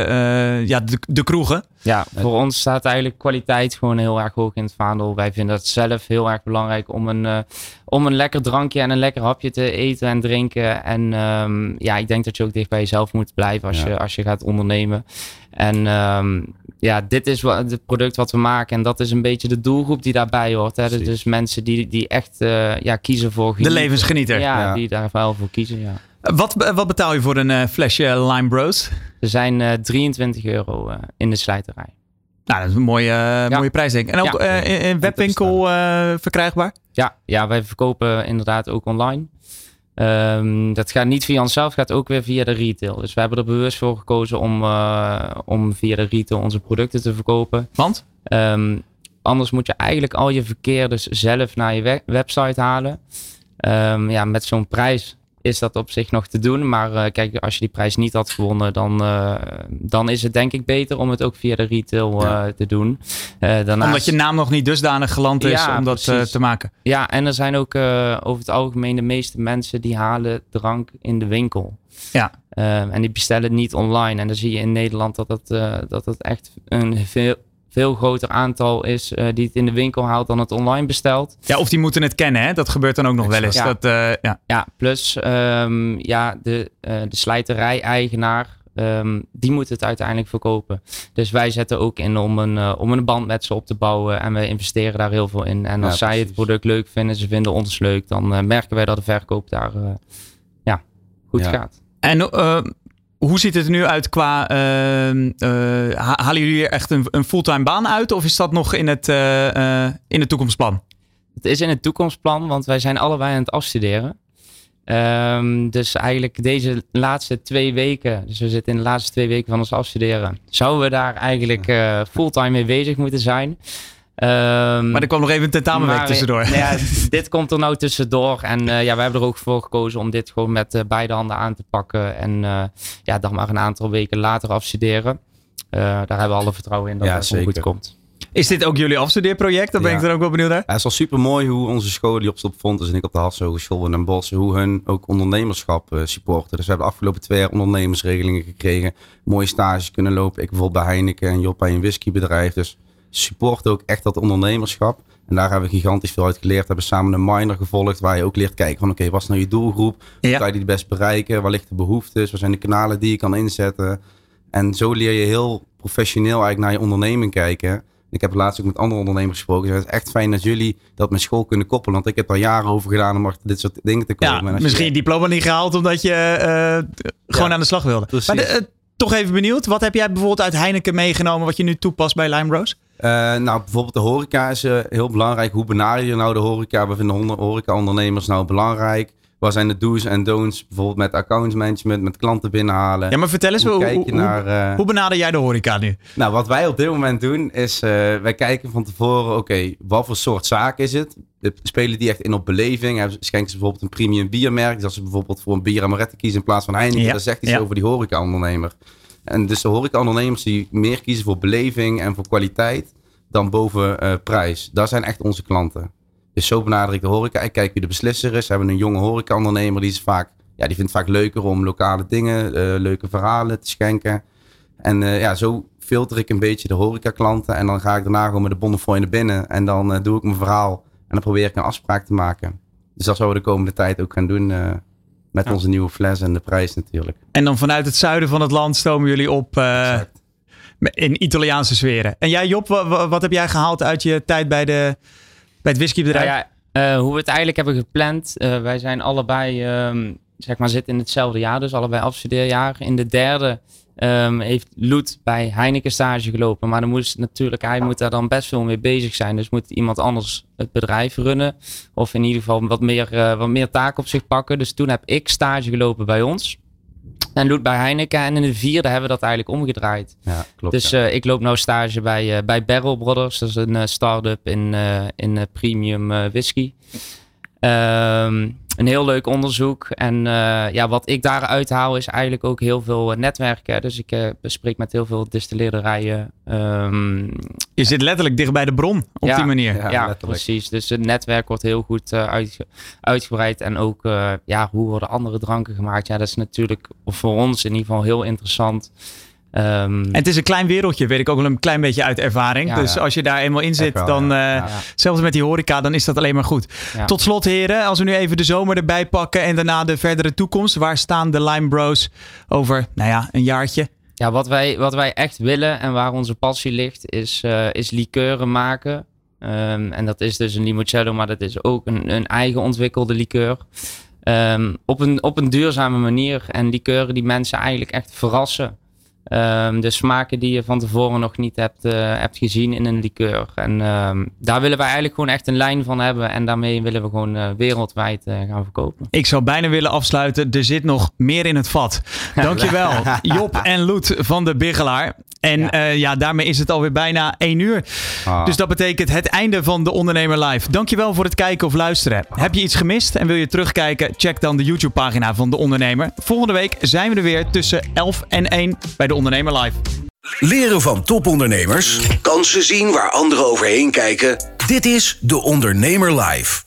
de kroegen? Ja, voor ons staat eigenlijk kwaliteit gewoon heel erg hoog in het vaandel. Wij vinden het zelf heel erg belangrijk om een lekker drankje en een lekker hapje te eten en drinken. En ik denk dat je ook dicht bij jezelf moet blijven als je gaat ondernemen. En dit is het product wat we maken. En dat is een beetje de doelgroep die daarbij hoort. Hè? Dus mensen die echt kiezen voor genieten. De levensgenieter. Ja, die daar wel voor kiezen, ja. Wat betaal je voor een flesje Lime Bros? Er zijn €23 in de slijterij. Nou, dat is een mooie prijs, denk ik. En ook in webwinkel verkrijgbaar? Ja, wij verkopen inderdaad ook online. Dat gaat niet via onszelf, gaat ook weer via de retail. Dus we hebben er bewust voor gekozen om via de retail onze producten te verkopen. Want? Anders moet je eigenlijk al je verkeer dus zelf naar je website halen. Met zo'n prijs is dat op zich nog te doen. Maar kijk, als je die prijs niet had gewonnen, dan is het denk ik beter om het ook via de retail te doen. Omdat je naam nog niet dusdanig geland is om dat te maken. Ja, en er zijn ook over het algemeen de meeste mensen die halen drank in de winkel. Ja. En die bestellen het niet online. En dan zie je in Nederland dat het echt een veel groter aantal is die het in de winkel haalt dan het online bestelt. Ja, of die moeten het kennen, hè? Dat gebeurt dan ook nog wel eens. Ja. Plus de slijterij-eigenaar, die moet het uiteindelijk verkopen. Dus wij zetten ook in om een band met ze op te bouwen en we investeren daar heel veel in. En als zij het product leuk vinden, ze vinden ons leuk, dan merken wij dat de verkoop daar goed gaat. En hoe ziet het er nu uit qua... halen jullie hier echt een fulltime baan uit? Of is dat nog in het toekomstplan? Het is in het toekomstplan, want wij zijn allebei aan het afstuderen. Dus eigenlijk deze laatste 2 weken... Dus we zitten in de laatste 2 weken van ons afstuderen. Zouden we daar eigenlijk fulltime mee bezig moeten zijn... maar er kwam nog even een tentamenweek tussendoor. Dit komt er nou tussendoor. En we hebben er ook voor gekozen om dit gewoon met beide handen aan te pakken. En dan maar een aantal weken later afstuderen. Daar hebben we alle vertrouwen in dat het goed komt. Is dit ook jullie afstudeerproject? Dan ben ik er ook wel benieuwd naar. Het is al super mooi hoe onze school die op Stop Fontes en ik op de Hasso Hogeschool in Den Bosch, hoe hun ook ondernemerschap supporten. Dus we hebben de afgelopen 2 jaar ondernemersregelingen gekregen. Mooie stages kunnen lopen. Ik bijvoorbeeld bij Heineken en Job bij een whiskybedrijf. Dus support ook echt dat ondernemerschap. En daar hebben we gigantisch veel uit geleerd. We hebben samen een minor gevolgd waar je ook leert kijken van oké, wat is nou je doelgroep? Hoe kan je die het best bereiken? Waar ligt de behoeftes? Wat zijn de kanalen die je kan inzetten? En zo leer je heel professioneel eigenlijk naar je onderneming kijken. Ik heb laatst ook met andere ondernemers gesproken. Het is echt fijn dat jullie dat met school kunnen koppelen. Want ik heb er jaren over gedaan om achter dit soort dingen te komen. Ja, misschien je diploma niet gehaald omdat je gewoon aan de slag wilde. Maar toch even benieuwd. Wat heb jij bijvoorbeeld uit Heineken meegenomen wat je nu toepast bij Lime Bros? Bijvoorbeeld de horeca is heel belangrijk. Hoe benader je nou de horeca? We vinden horeca-ondernemers nou belangrijk? Wat zijn de do's en don'ts? Bijvoorbeeld met accountmanagement, met klanten binnenhalen. Ja, maar vertel eens, hoe benader jij de horeca nu? Nou, wat wij op dit moment doen is, wij kijken van tevoren, oké, wat voor soort zaak is het? Spelen die echt in op beleving? Schenken ze bijvoorbeeld een premium biermerk? Dus als ze bijvoorbeeld voor een bier amaretto kiezen in plaats van Heineken, dan zegt iets over die horeca-ondernemer. En dus de horeca-ondernemers die meer kiezen voor beleving en voor kwaliteit dan boven prijs. Dat zijn echt onze klanten. Dus zo benader ik de horeca. Ik kijk wie de beslisser is. We hebben een jonge horeca-ondernemer die vindt het vaak leuker om lokale dingen, leuke verhalen te schenken. En zo filter ik een beetje de horeca-klanten. En dan ga ik daarna gewoon met de bonnefoy naar binnen. En dan doe ik mijn verhaal. En dan probeer ik een afspraak te maken. Dus dat zouden we de komende tijd ook gaan doen met onze nieuwe fles en de prijs natuurlijk. En dan vanuit het zuiden van het land stomen jullie op in Italiaanse sferen. En jij Job, wat heb jij gehaald uit je tijd bij het whiskybedrijf? Hoe we het eigenlijk hebben gepland. Wij zijn allebei, zitten in hetzelfde jaar. Dus allebei afstudeerjaar. In de derde heeft Loet bij Heineken stage gelopen. Maar hij moet daar dan best veel mee bezig zijn. Dus moet iemand anders het bedrijf runnen. Of in ieder geval wat meer taak op zich pakken. Dus toen heb ik stage gelopen bij ons. En Loet bij Heineken. En in de vierde hebben we dat eigenlijk omgedraaid. Ja, klopt, dus ik loop nou stage bij Barrel Brothers. Dat is een start-up in premium whisky. een heel leuk onderzoek. En wat ik daaruit haal is eigenlijk ook heel veel netwerken. Dus ik bespreek met heel veel distilleerderijen. Je zit letterlijk dicht bij de bron op die manier. Ja, precies. Dus het netwerk wordt heel goed uitgebreid. En ook hoe worden andere dranken gemaakt. Ja, dat is natuurlijk voor ons in ieder geval heel interessant. En het is een klein wereldje, weet ik ook wel een klein beetje uit ervaring. Dus als je daar eenmaal in zit, dan zelfs met die horeca, dan is dat alleen maar goed. Ja. Tot slot heren, als we nu even de zomer erbij pakken en daarna de verdere toekomst. Waar staan de Lime Bros over, een jaartje? Ja, wat wij echt willen en waar onze passie ligt, is likeuren maken. En dat is dus een limoncello, maar dat is ook een eigen ontwikkelde likeur. Op een duurzame manier. En likeuren die mensen eigenlijk echt verrassen. De smaken die je van tevoren nog niet hebt gezien in een likeur. En daar willen wij eigenlijk gewoon echt een lijn van hebben. En daarmee willen we gewoon wereldwijd gaan verkopen. Ik zou bijna willen afsluiten. Er zit nog meer in het vat. Dankjewel Job en Loet van de Bigelaar. En daarmee is het alweer bijna 1 uur. Dus dat betekent het einde van De Ondernemer Live. Dankjewel voor het kijken of luisteren. Heb je iets gemist en wil je terugkijken? Check dan de YouTube pagina van De Ondernemer. Volgende week zijn we er weer tussen 11 en 1 bij De Ondernemer Live. Leren van topondernemers. Kansen zien waar anderen overheen kijken. Dit is De Ondernemer Live.